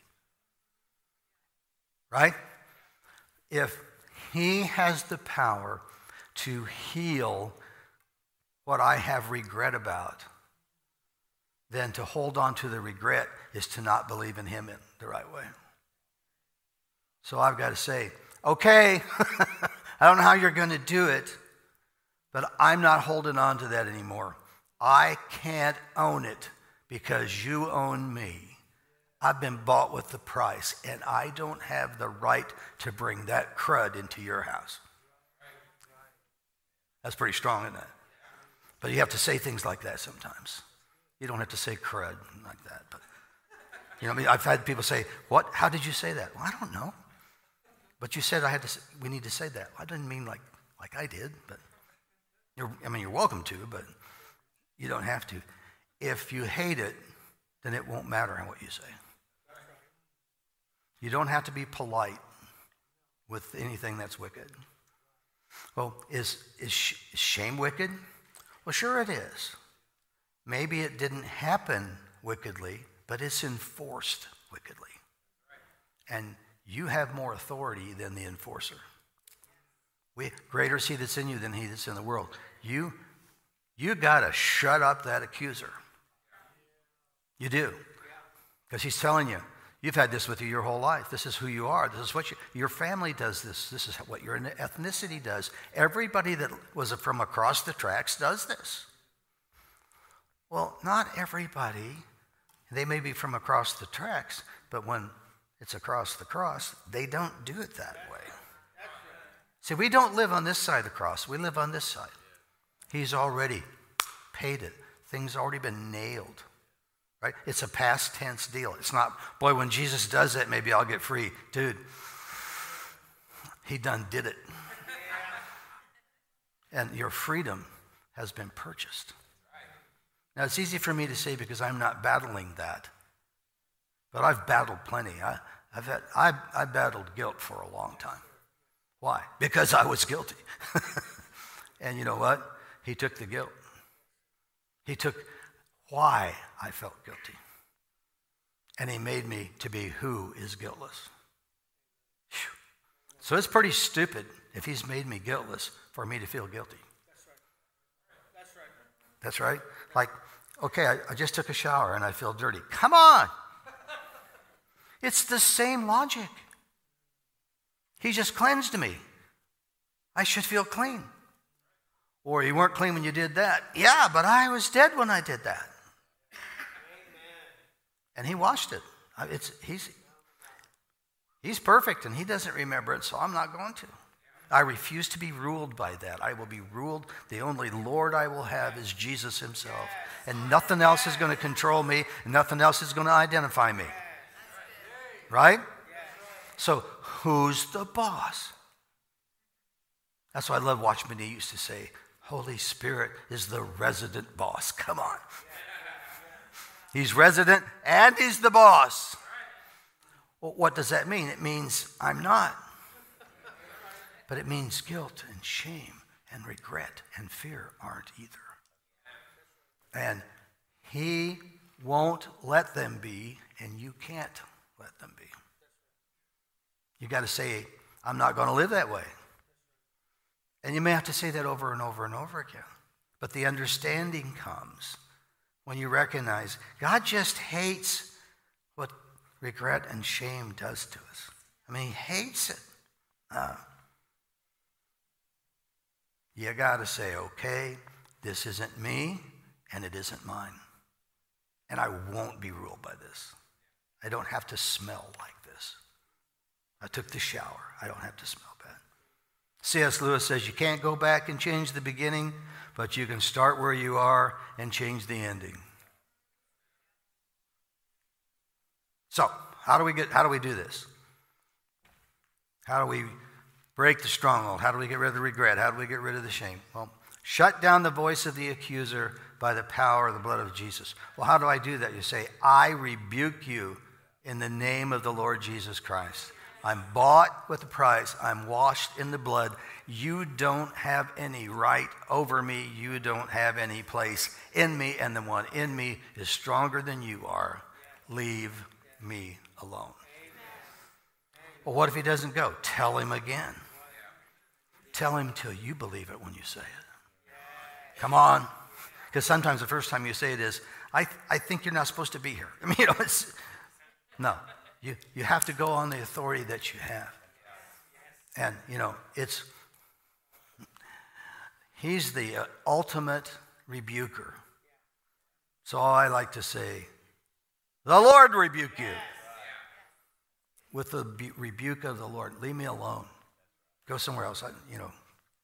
Right? If he has the power to heal what I have regret about, then to hold on to the regret is to not believe in him in the right way. So I've got to say, okay, I don't know how you're going to do it, but I'm not holding on to that anymore. I can't own it because you own me. I've been bought with the price, and I don't have the right to bring that crud into your house. That's pretty strong, isn't it? But you have to say things like that sometimes. You don't have to say crud like that. But you know, I mean, I've had people say, "What? How did you say that?" Well, I don't know. But you said I had to. Say, we need to say that. Well, I didn't mean like like I did, but you're, I mean, you're welcome to, but you don't have to. If you hate it, then it won't matter what you say. You don't have to be polite with anything that's wicked. Well, is, is shame wicked? Well, sure it is. Maybe it didn't happen wickedly, but it's enforced wickedly. And you have more authority than the enforcer. We, greater is he that's in you than he that's in the world. You, you got to shut up that accuser. You do. Because he's telling you, you've had this with you your whole life. This is who you are. This is what you, your family does this. This is what your ethnicity does. Everybody that was from across the tracks does this. Well, not everybody. They may be from across the tracks, but when it's across the cross, they don't do it that way. See, we don't live on this side of the cross. We live on this side. He's already paid it. Things already been nailed. Right? It's a past tense deal. It's not, boy, when Jesus does it, maybe I'll get free. Dude, he done did it. And your freedom has been purchased. Now, it's easy for me to say because I'm not battling that. But I've battled plenty. I, I've had, I, I battled guilt for a long time. Why? Because I was guilty. And you know what? He took the guilt. He took why I felt guilty. And he made me to be who is guiltless. Whew. So it's pretty stupid if he's made me guiltless for me to feel guilty. That's right. That's right. That's right. Like, okay, I, I just took a shower and I feel dirty. Come on. It's the same logic. He just cleansed me. I should feel clean. Or you weren't clean when you did that. Yeah, but I was dead when I did that. And he washed it. It's, he's, he's perfect and he doesn't remember it, so I'm not going to. I refuse to be ruled by that. I will be ruled. The only Lord I will have is Jesus himself. And nothing else is going to control me, and nothing else is going to identify me. Right? So who's the boss? That's why I love watching. He used to say, Holy Spirit is the resident boss. Come on. He's resident and he's the boss. Well, what does that mean? It means I'm not. But it means guilt and shame and regret and fear aren't either. And he won't let them be, and you can't let them be. You got to say, I'm not going to live that way. And you may have to say that over and over and over again. But the understanding comes when you recognize God just hates what regret and shame does to us. I mean, he hates it. Uh, you got to say, okay, this isn't me and it isn't mine. And I won't be ruled by this. I don't have to smell like this. I took the shower. I don't have to smell bad. C S Lewis says you can't go back and change the beginning, but you can start where you are and change the ending. So, how do we get how do we do this? How do we break the stronghold? How do we get rid of the regret? How do we get rid of the shame? Well, shut down the voice of the accuser by the power of the blood of Jesus. Well, how do I do that? You say, I rebuke you in the name of the Lord Jesus Christ. I'm bought with a price. I'm washed in the blood. You don't have any right over me. You don't have any place in me, and the one in me is stronger than you are. Leave me alone. Well, what if he doesn't go? Tell him again. Tell him till you believe it when you say it. Come on. Because sometimes the first time you say it is, I, th- I think you're not supposed to be here. I mean, you know, it's, no. You, you have to go on the authority that you have. And, you know, it's, he's the uh, ultimate rebuker. So I like to say, the Lord rebuke you. With the bu- rebuke of the Lord, leave me alone. Go somewhere else. I, you know,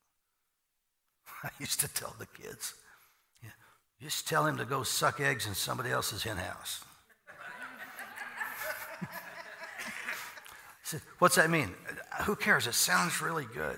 I used to tell the kids, yeah, just tell him to go suck eggs in somebody else's hen house. I said, what's that mean? Who cares? It sounds really good.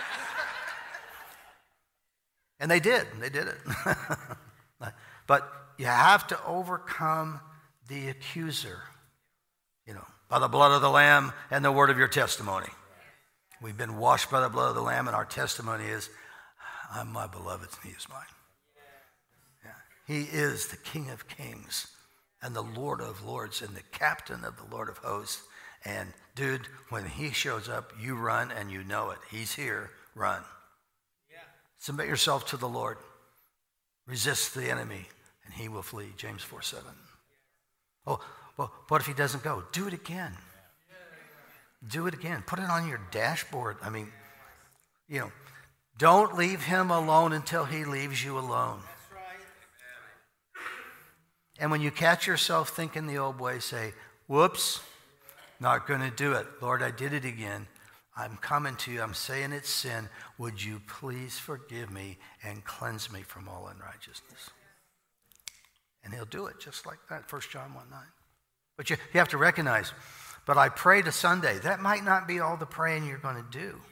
And they did. They did it. But you have to overcome the accuser, you know, by the blood of the Lamb and the word of your testimony. We've been washed by the blood of the Lamb, and our testimony is, I'm my beloved's and he is mine. Yeah. He is the King of kings and the Lord of lords and the captain of the Lord of hosts. And dude, when he shows up, you run and you know it. He's here, run. Yeah. Submit yourself to the Lord. Resist the enemy and he will flee, James four seven. Oh, well, what if he doesn't go? Do it again. Do it again. Put it on your dashboard. I mean, you know, don't leave him alone until he leaves you alone. That's right. And when you catch yourself thinking the old way, say, whoops, not going to do it. Lord, I did it again. I'm coming to you. I'm saying it's sin. Would you please forgive me and cleanse me from all unrighteousness? And he'll do it just like that, First John one nine. But you, you have to recognize, but I prayed a Sunday. That might not be all the praying you're going to do.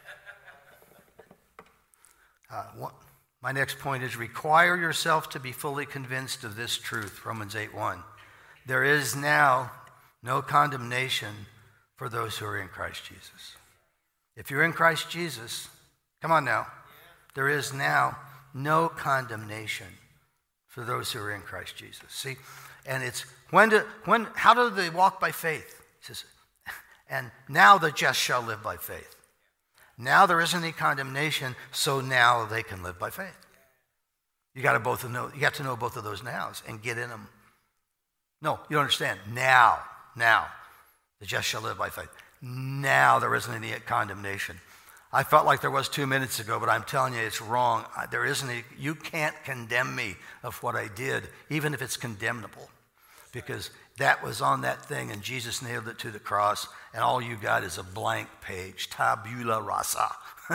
Uh, one, my next point is require yourself to be fully convinced of this truth, Romans eight one. There is now no condemnation for those who are in Christ Jesus. If you're in Christ Jesus, come on now, there is now no condemnation for those who are in Christ Jesus. See, and it's when do when how do they walk by faith? He says, and now the just shall live by faith. Now there isn't any condemnation, so now they can live by faith. You got to both know. You got to know both of those nows and get in them. No, you don't understand. Now, now, the just shall live by faith. Now there isn't any condemnation. I felt like there was two minutes ago, but I'm telling you it's wrong. There isn't any, you can't condemn me of what I did, even if it's condemnable, because that was on that thing and Jesus nailed it to the cross, and all you got is a blank page, tabula rasa.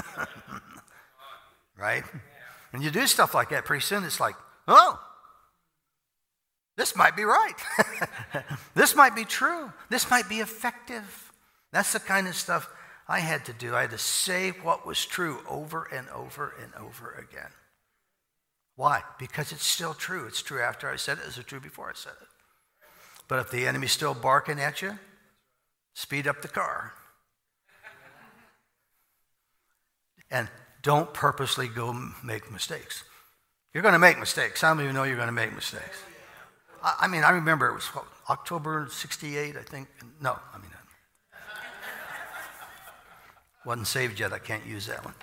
Right? And you do stuff like that, pretty soon it's like, oh, this might be right. This might be true. This might be effective. That's the kind of stuff I had to do. I had to say what was true over and over and over again. Why? Because it's still true. It's true after I said it. It's true before I said it. But if the enemy's still barking at you, speed up the car. And don't purposely go make mistakes. You're going to make mistakes. Some of you know you're going to make mistakes. I, I mean, I remember it was what, October sixty-eight, I think. No, I mean, wasn't saved yet. I can't use that one.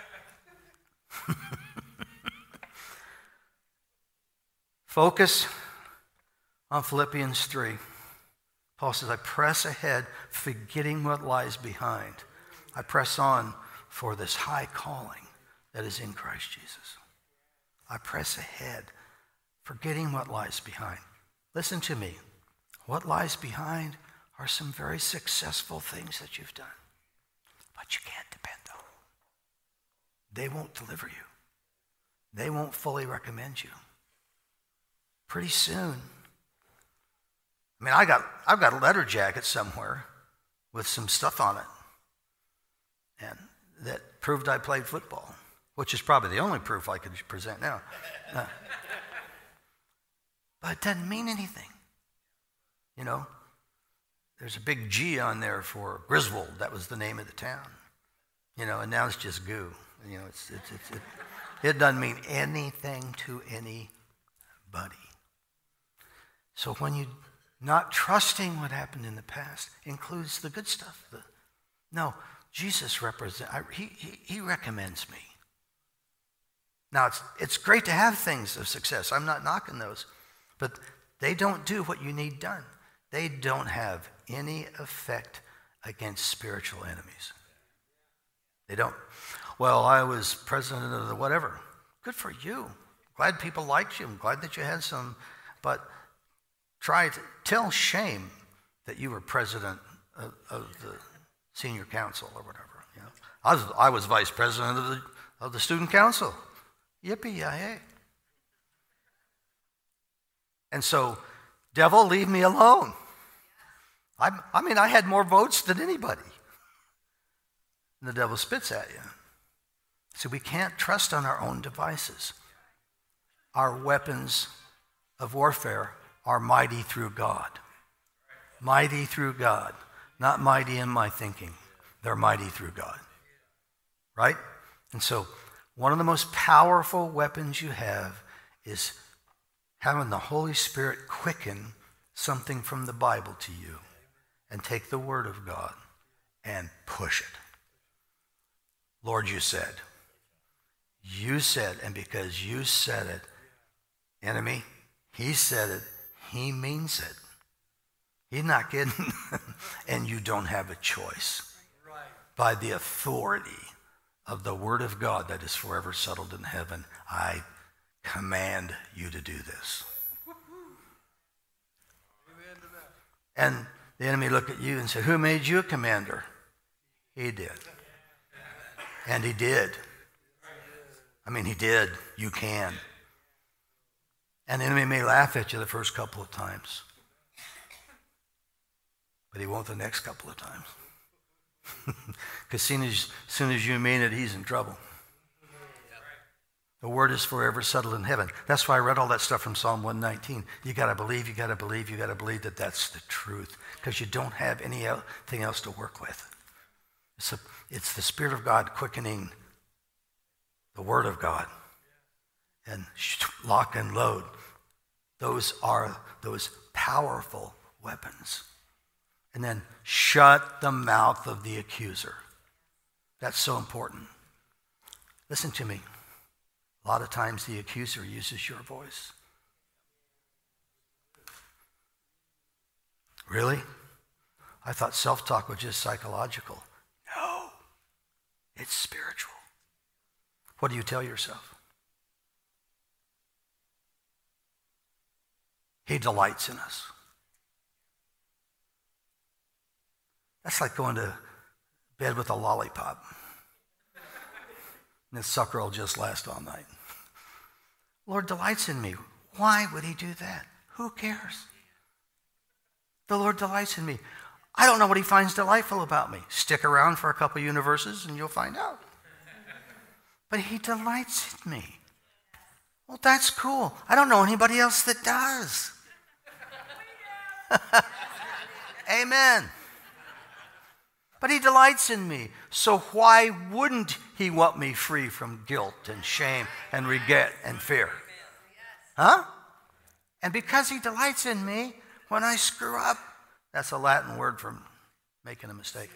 Focus on Philippians three. Paul says, I press ahead, forgetting what lies behind. I press on for this high calling that is in Christ Jesus. I press ahead, forgetting what lies behind. Listen to me. What lies behind are some very successful things that you've done. But you can't depend on them. They won't deliver you. They won't fully recommend you. Pretty soon, I mean, I got, I've got a letter jacket somewhere with some stuff on it, and that proved I played football, which is probably the only proof I could present now. Uh, but it doesn't mean anything. You know, there's a big G on there for Griswold. That was the name of the town. You know, and now it's just goo. You know, it's, it's, it's, it, it doesn't mean anything to anybody. So when you not trusting what happened in the past includes the good stuff. The, no, Jesus represents, he, he, he recommends me. Now, it's, it's great to have things of success. I'm not knocking those. But they don't do what you need done. They don't have any effect against spiritual enemies. They don't. Well, I was president of the whatever. Good for you. Glad people liked you. I'm glad that you had some. But try to tell shame that you were president of, of the senior council or whatever. You know, I was I was vice president of the of the student council. Yippee-yi-yay. And so, devil, leave me alone. I, I mean, I had more votes than anybody. And the devil spits at you. So we can't trust on our own devices. Our weapons of warfare are mighty through God. Mighty through God. Not mighty in my thinking. They're mighty through God. Right? And so, one of the most powerful weapons you have is having the Holy Spirit quicken something from the Bible to you and take the Word of God and push it. Lord, you said. You said, and because you said it, enemy, he said it, he means it. He's not kidding. And you don't have a choice. By the authority of the Word of God that is forever settled in heaven, I command you to do this. And the enemy looked at you and said, who made you a commander? He did. And he did. I mean, he did. You can. And the enemy may laugh at you the first couple of times, but he won't the next couple of times. Because soon as soon as you mean it, he's in trouble. The word is forever settled in heaven. That's why I read all that stuff from Psalm one nineteen. You got to believe, you got to believe, you got to believe that that's the truth, because you don't have anything else to work with. It's, a, it's the Spirit of God quickening the Word of God. And lock and load. Those are those powerful weapons. And then shut the mouth of the accuser. That's so important. Listen to me. A lot of times the accuser uses your voice. Really? I thought self-talk was just psychological. No, it's spiritual. What do you tell yourself? He delights in us. That's like going to bed with a lollipop. And this sucker will just last all night. Lord delights in me. Why would he do that? Who cares? The Lord delights in me. I don't know what he finds delightful about me. Stick around for a couple universes and you'll find out. But he delights in me. Well, that's cool. I don't know anybody else that does. Amen. But he delights in me. So why wouldn't he want me free from guilt and shame and regret and fear? Huh? And because he delights in me, when I screw up, that's a Latin word for making a mistake.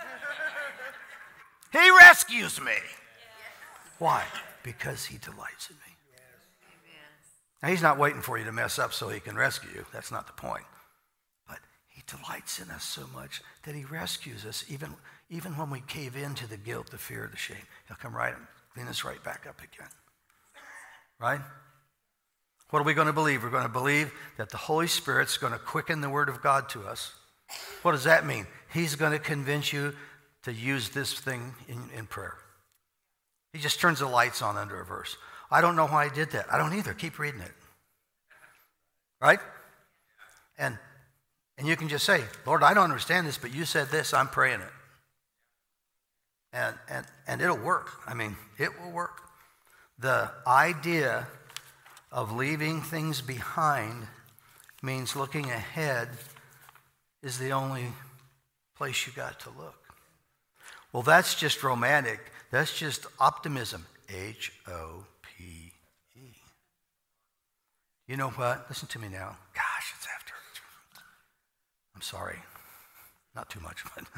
He rescues me. Why? Because he delights in me. Now, he's not waiting for you to mess up so he can rescue you. That's not the point. But he delights in us so much that he rescues us even, even when we cave into the guilt, the fear, the shame. He'll come right and clean us right back up again. Right? What are we going to believe? We're going to believe that the Holy Spirit's going to quicken the Word of God to us. What does that mean? He's going to convince you to use this thing in, in prayer. He just turns the lights on under a verse. I don't know why I did that. I don't either. Keep reading it. Right? And and you can just say, Lord, I don't understand this, but you said this, I'm praying it. And and and it'll work. I mean, it will work. The idea of leaving things behind means looking ahead is the only place you got to look. Well, that's just romantic. That's just optimism. H O P E. You know what? Listen to me now. Gosh, it's after. I'm sorry. Not too much, but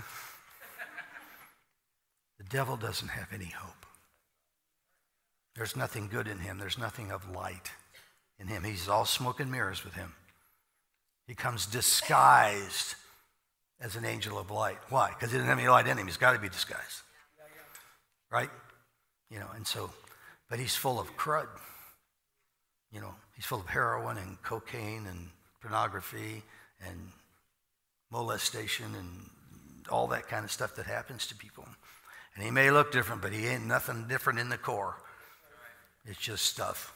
the devil doesn't have any hope. There's nothing good in him. There's nothing of light in him. He's all smoke and mirrors with him. He comes disguised as an angel of light. Why? Because he didn't have any light in him. He's got to be disguised. Right? You know, and so, but he's full of crud. You know, he's full of heroin and cocaine and pornography and molestation and all that kind of stuff that happens to people. And he may look different, but he ain't nothing different in the core. It's just stuff.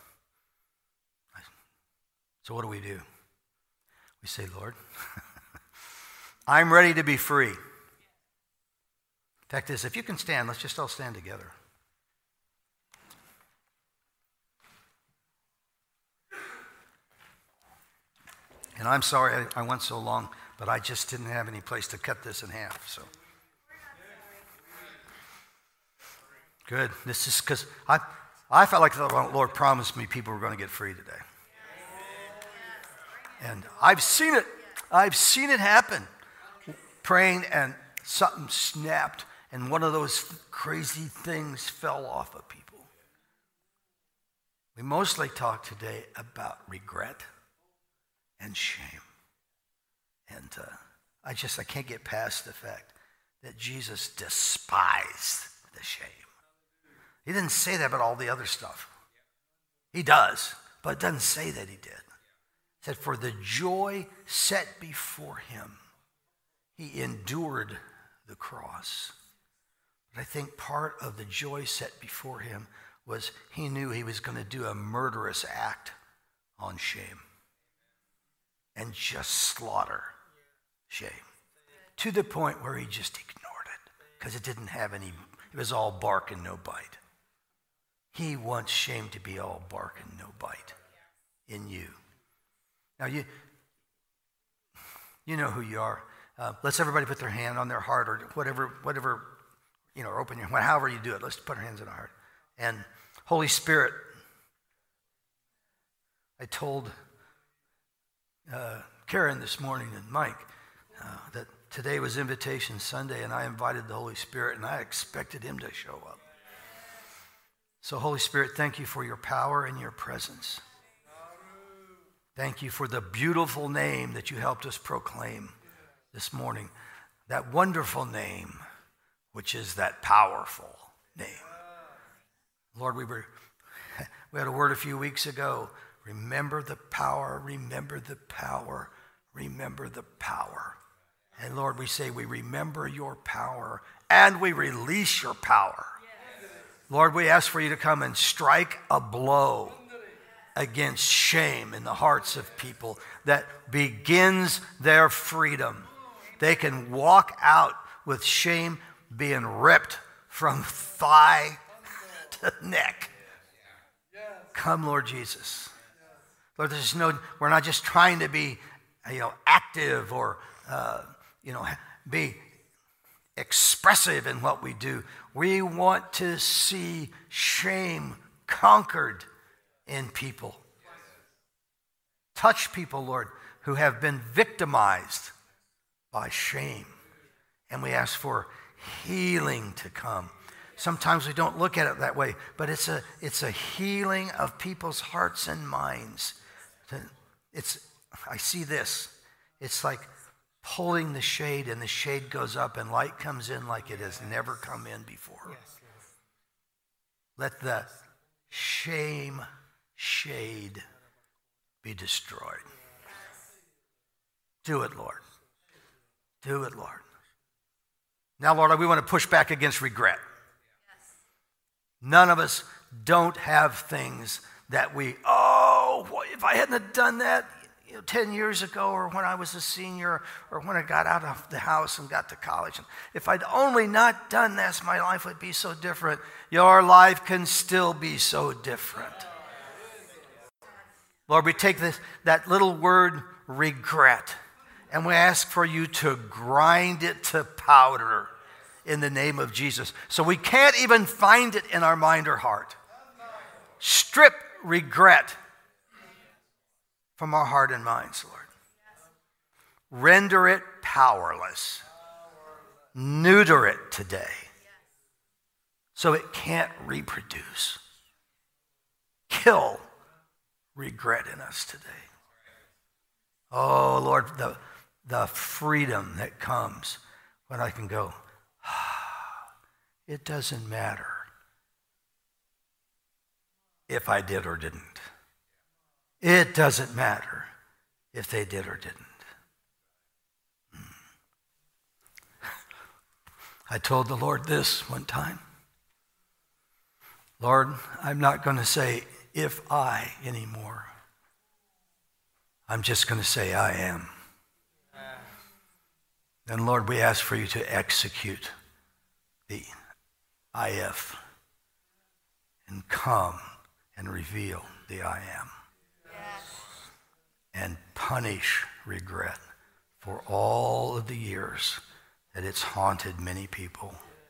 So what do we do? We say, Lord, I'm ready to be free. Fact is, if you can stand, let's just all stand together. And I'm sorry I, I went so long, but I just didn't have any place to cut this in half. So good. This is because I I felt like the Lord promised me people were going to get free today. And I've seen it. I've seen it happen. Praying and something snapped and one of those crazy things fell off of people. We mostly talk today about regret and shame. And uh, I just, I can't get past the fact that Jesus despised the shame. He didn't say that about all the other stuff. He does, but it doesn't say that he did. It said, for the joy set before him, he endured the cross. But I think part of the joy set before him was he knew he was going to do a murderous act on shame and just slaughter shame to the point where he just ignored it because it didn't have any, it was all bark and no bite. He wants shame to be all bark and no bite in you. Now, you you know who you are. Uh, let's everybody put their hand on their heart or whatever whatever you know, or open your, however you do it. Let's put our hands in our heart. And Holy Spirit, I told uh, Karen this morning and Mike uh, that today was Invitation Sunday, and I invited the Holy Spirit, and I expected him to show up. So Holy Spirit, thank you for your power and your presence. Thank you for the beautiful name that you helped us proclaim this morning. That wonderful name, which is that powerful name. Lord, we were we had a word a few weeks ago. Remember the power, remember the power, remember the power. And Lord, we say we remember your power and we release your power. Lord, we ask for you to come and strike a blow against shame in the hearts of people that begins their freedom. They can walk out with shame being ripped from thigh to neck. Come, Lord Jesus. Lord, there's no, we're not just trying to be, you know, active or, uh, you know, be expressive in what we do. We want to see shame conquered in people. Touch people, Lord, who have been victimized by shame. And we ask for healing to come. Sometimes we don't look at it that way, but it's a it's a healing of people's hearts and minds. It's I see this. It's like pulling the shade, and the shade goes up, and light comes in like it has never come in before. Yes. Let the shame shade be destroyed. Do it, Lord. Do it, Lord. Now, Lord, we want to push back against regret. None of us don't have things that we, oh, if I hadn't have done that, you know, ten years ago, or when I was a senior, or when I got out of the house and got to college. If I'd only not done this, my life would be so different. Your life can still be so different. Lord, we take this, that little word regret, and we ask for you to grind it to powder in the name of Jesus. So we can't even find it in our mind or heart. Strip regret from our heart and minds, Lord. Render it powerless. Neuter it today so it can't reproduce. Kill regret in us today. Oh, Lord, the, the freedom that comes when I can go, ah, it doesn't matter if I did or didn't. It doesn't matter if they did or didn't. I told the Lord this one time. Lord, I'm not going to say if I anymore. I'm just going to say I am. And Lord, we ask for you to execute the I F and come and reveal the I am. And punish regret for all of the years that it's haunted many people.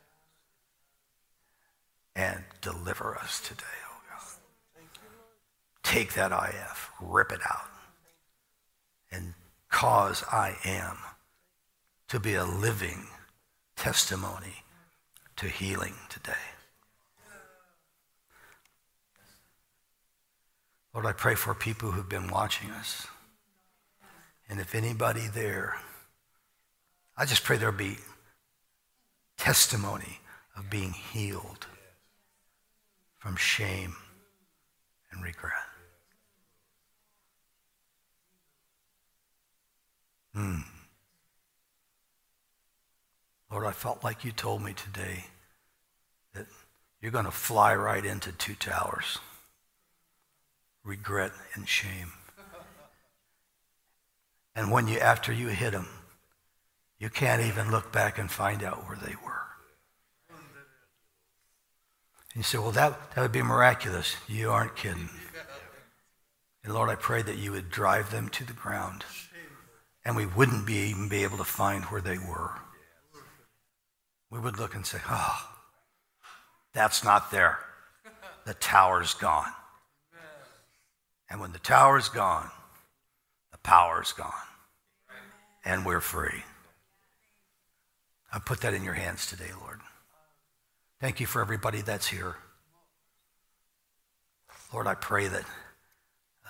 And deliver us today, oh God. Take that I F, rip it out, and cause I am to be a living testimony to healing today. Lord, I pray for people who've been watching us. And if anybody there, I just pray there'll be testimony of being healed from shame and regret. Hmm. Lord, I felt like you told me today that you're going to fly right into two towers. Regret and shame. And when you, after you hit them, you can't even look back and find out where they were. And you say, well, that, that would be miraculous. You aren't kidding. And Lord, I pray that you would drive them to the ground and we wouldn't be even be able to find where they were. We would look and say, oh, That's not there. The tower's gone. And when the tower's gone, the power's gone. And we're free. I put that in your hands today, Lord. Thank you for everybody that's here. Lord, I pray that, uh,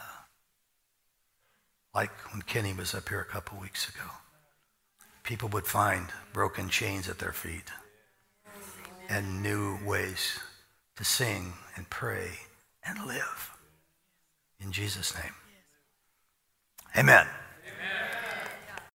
like when Kenny was up here a couple weeks ago, people would find broken chains at their feet and new ways to sing and pray and live. In Jesus' name. Amen.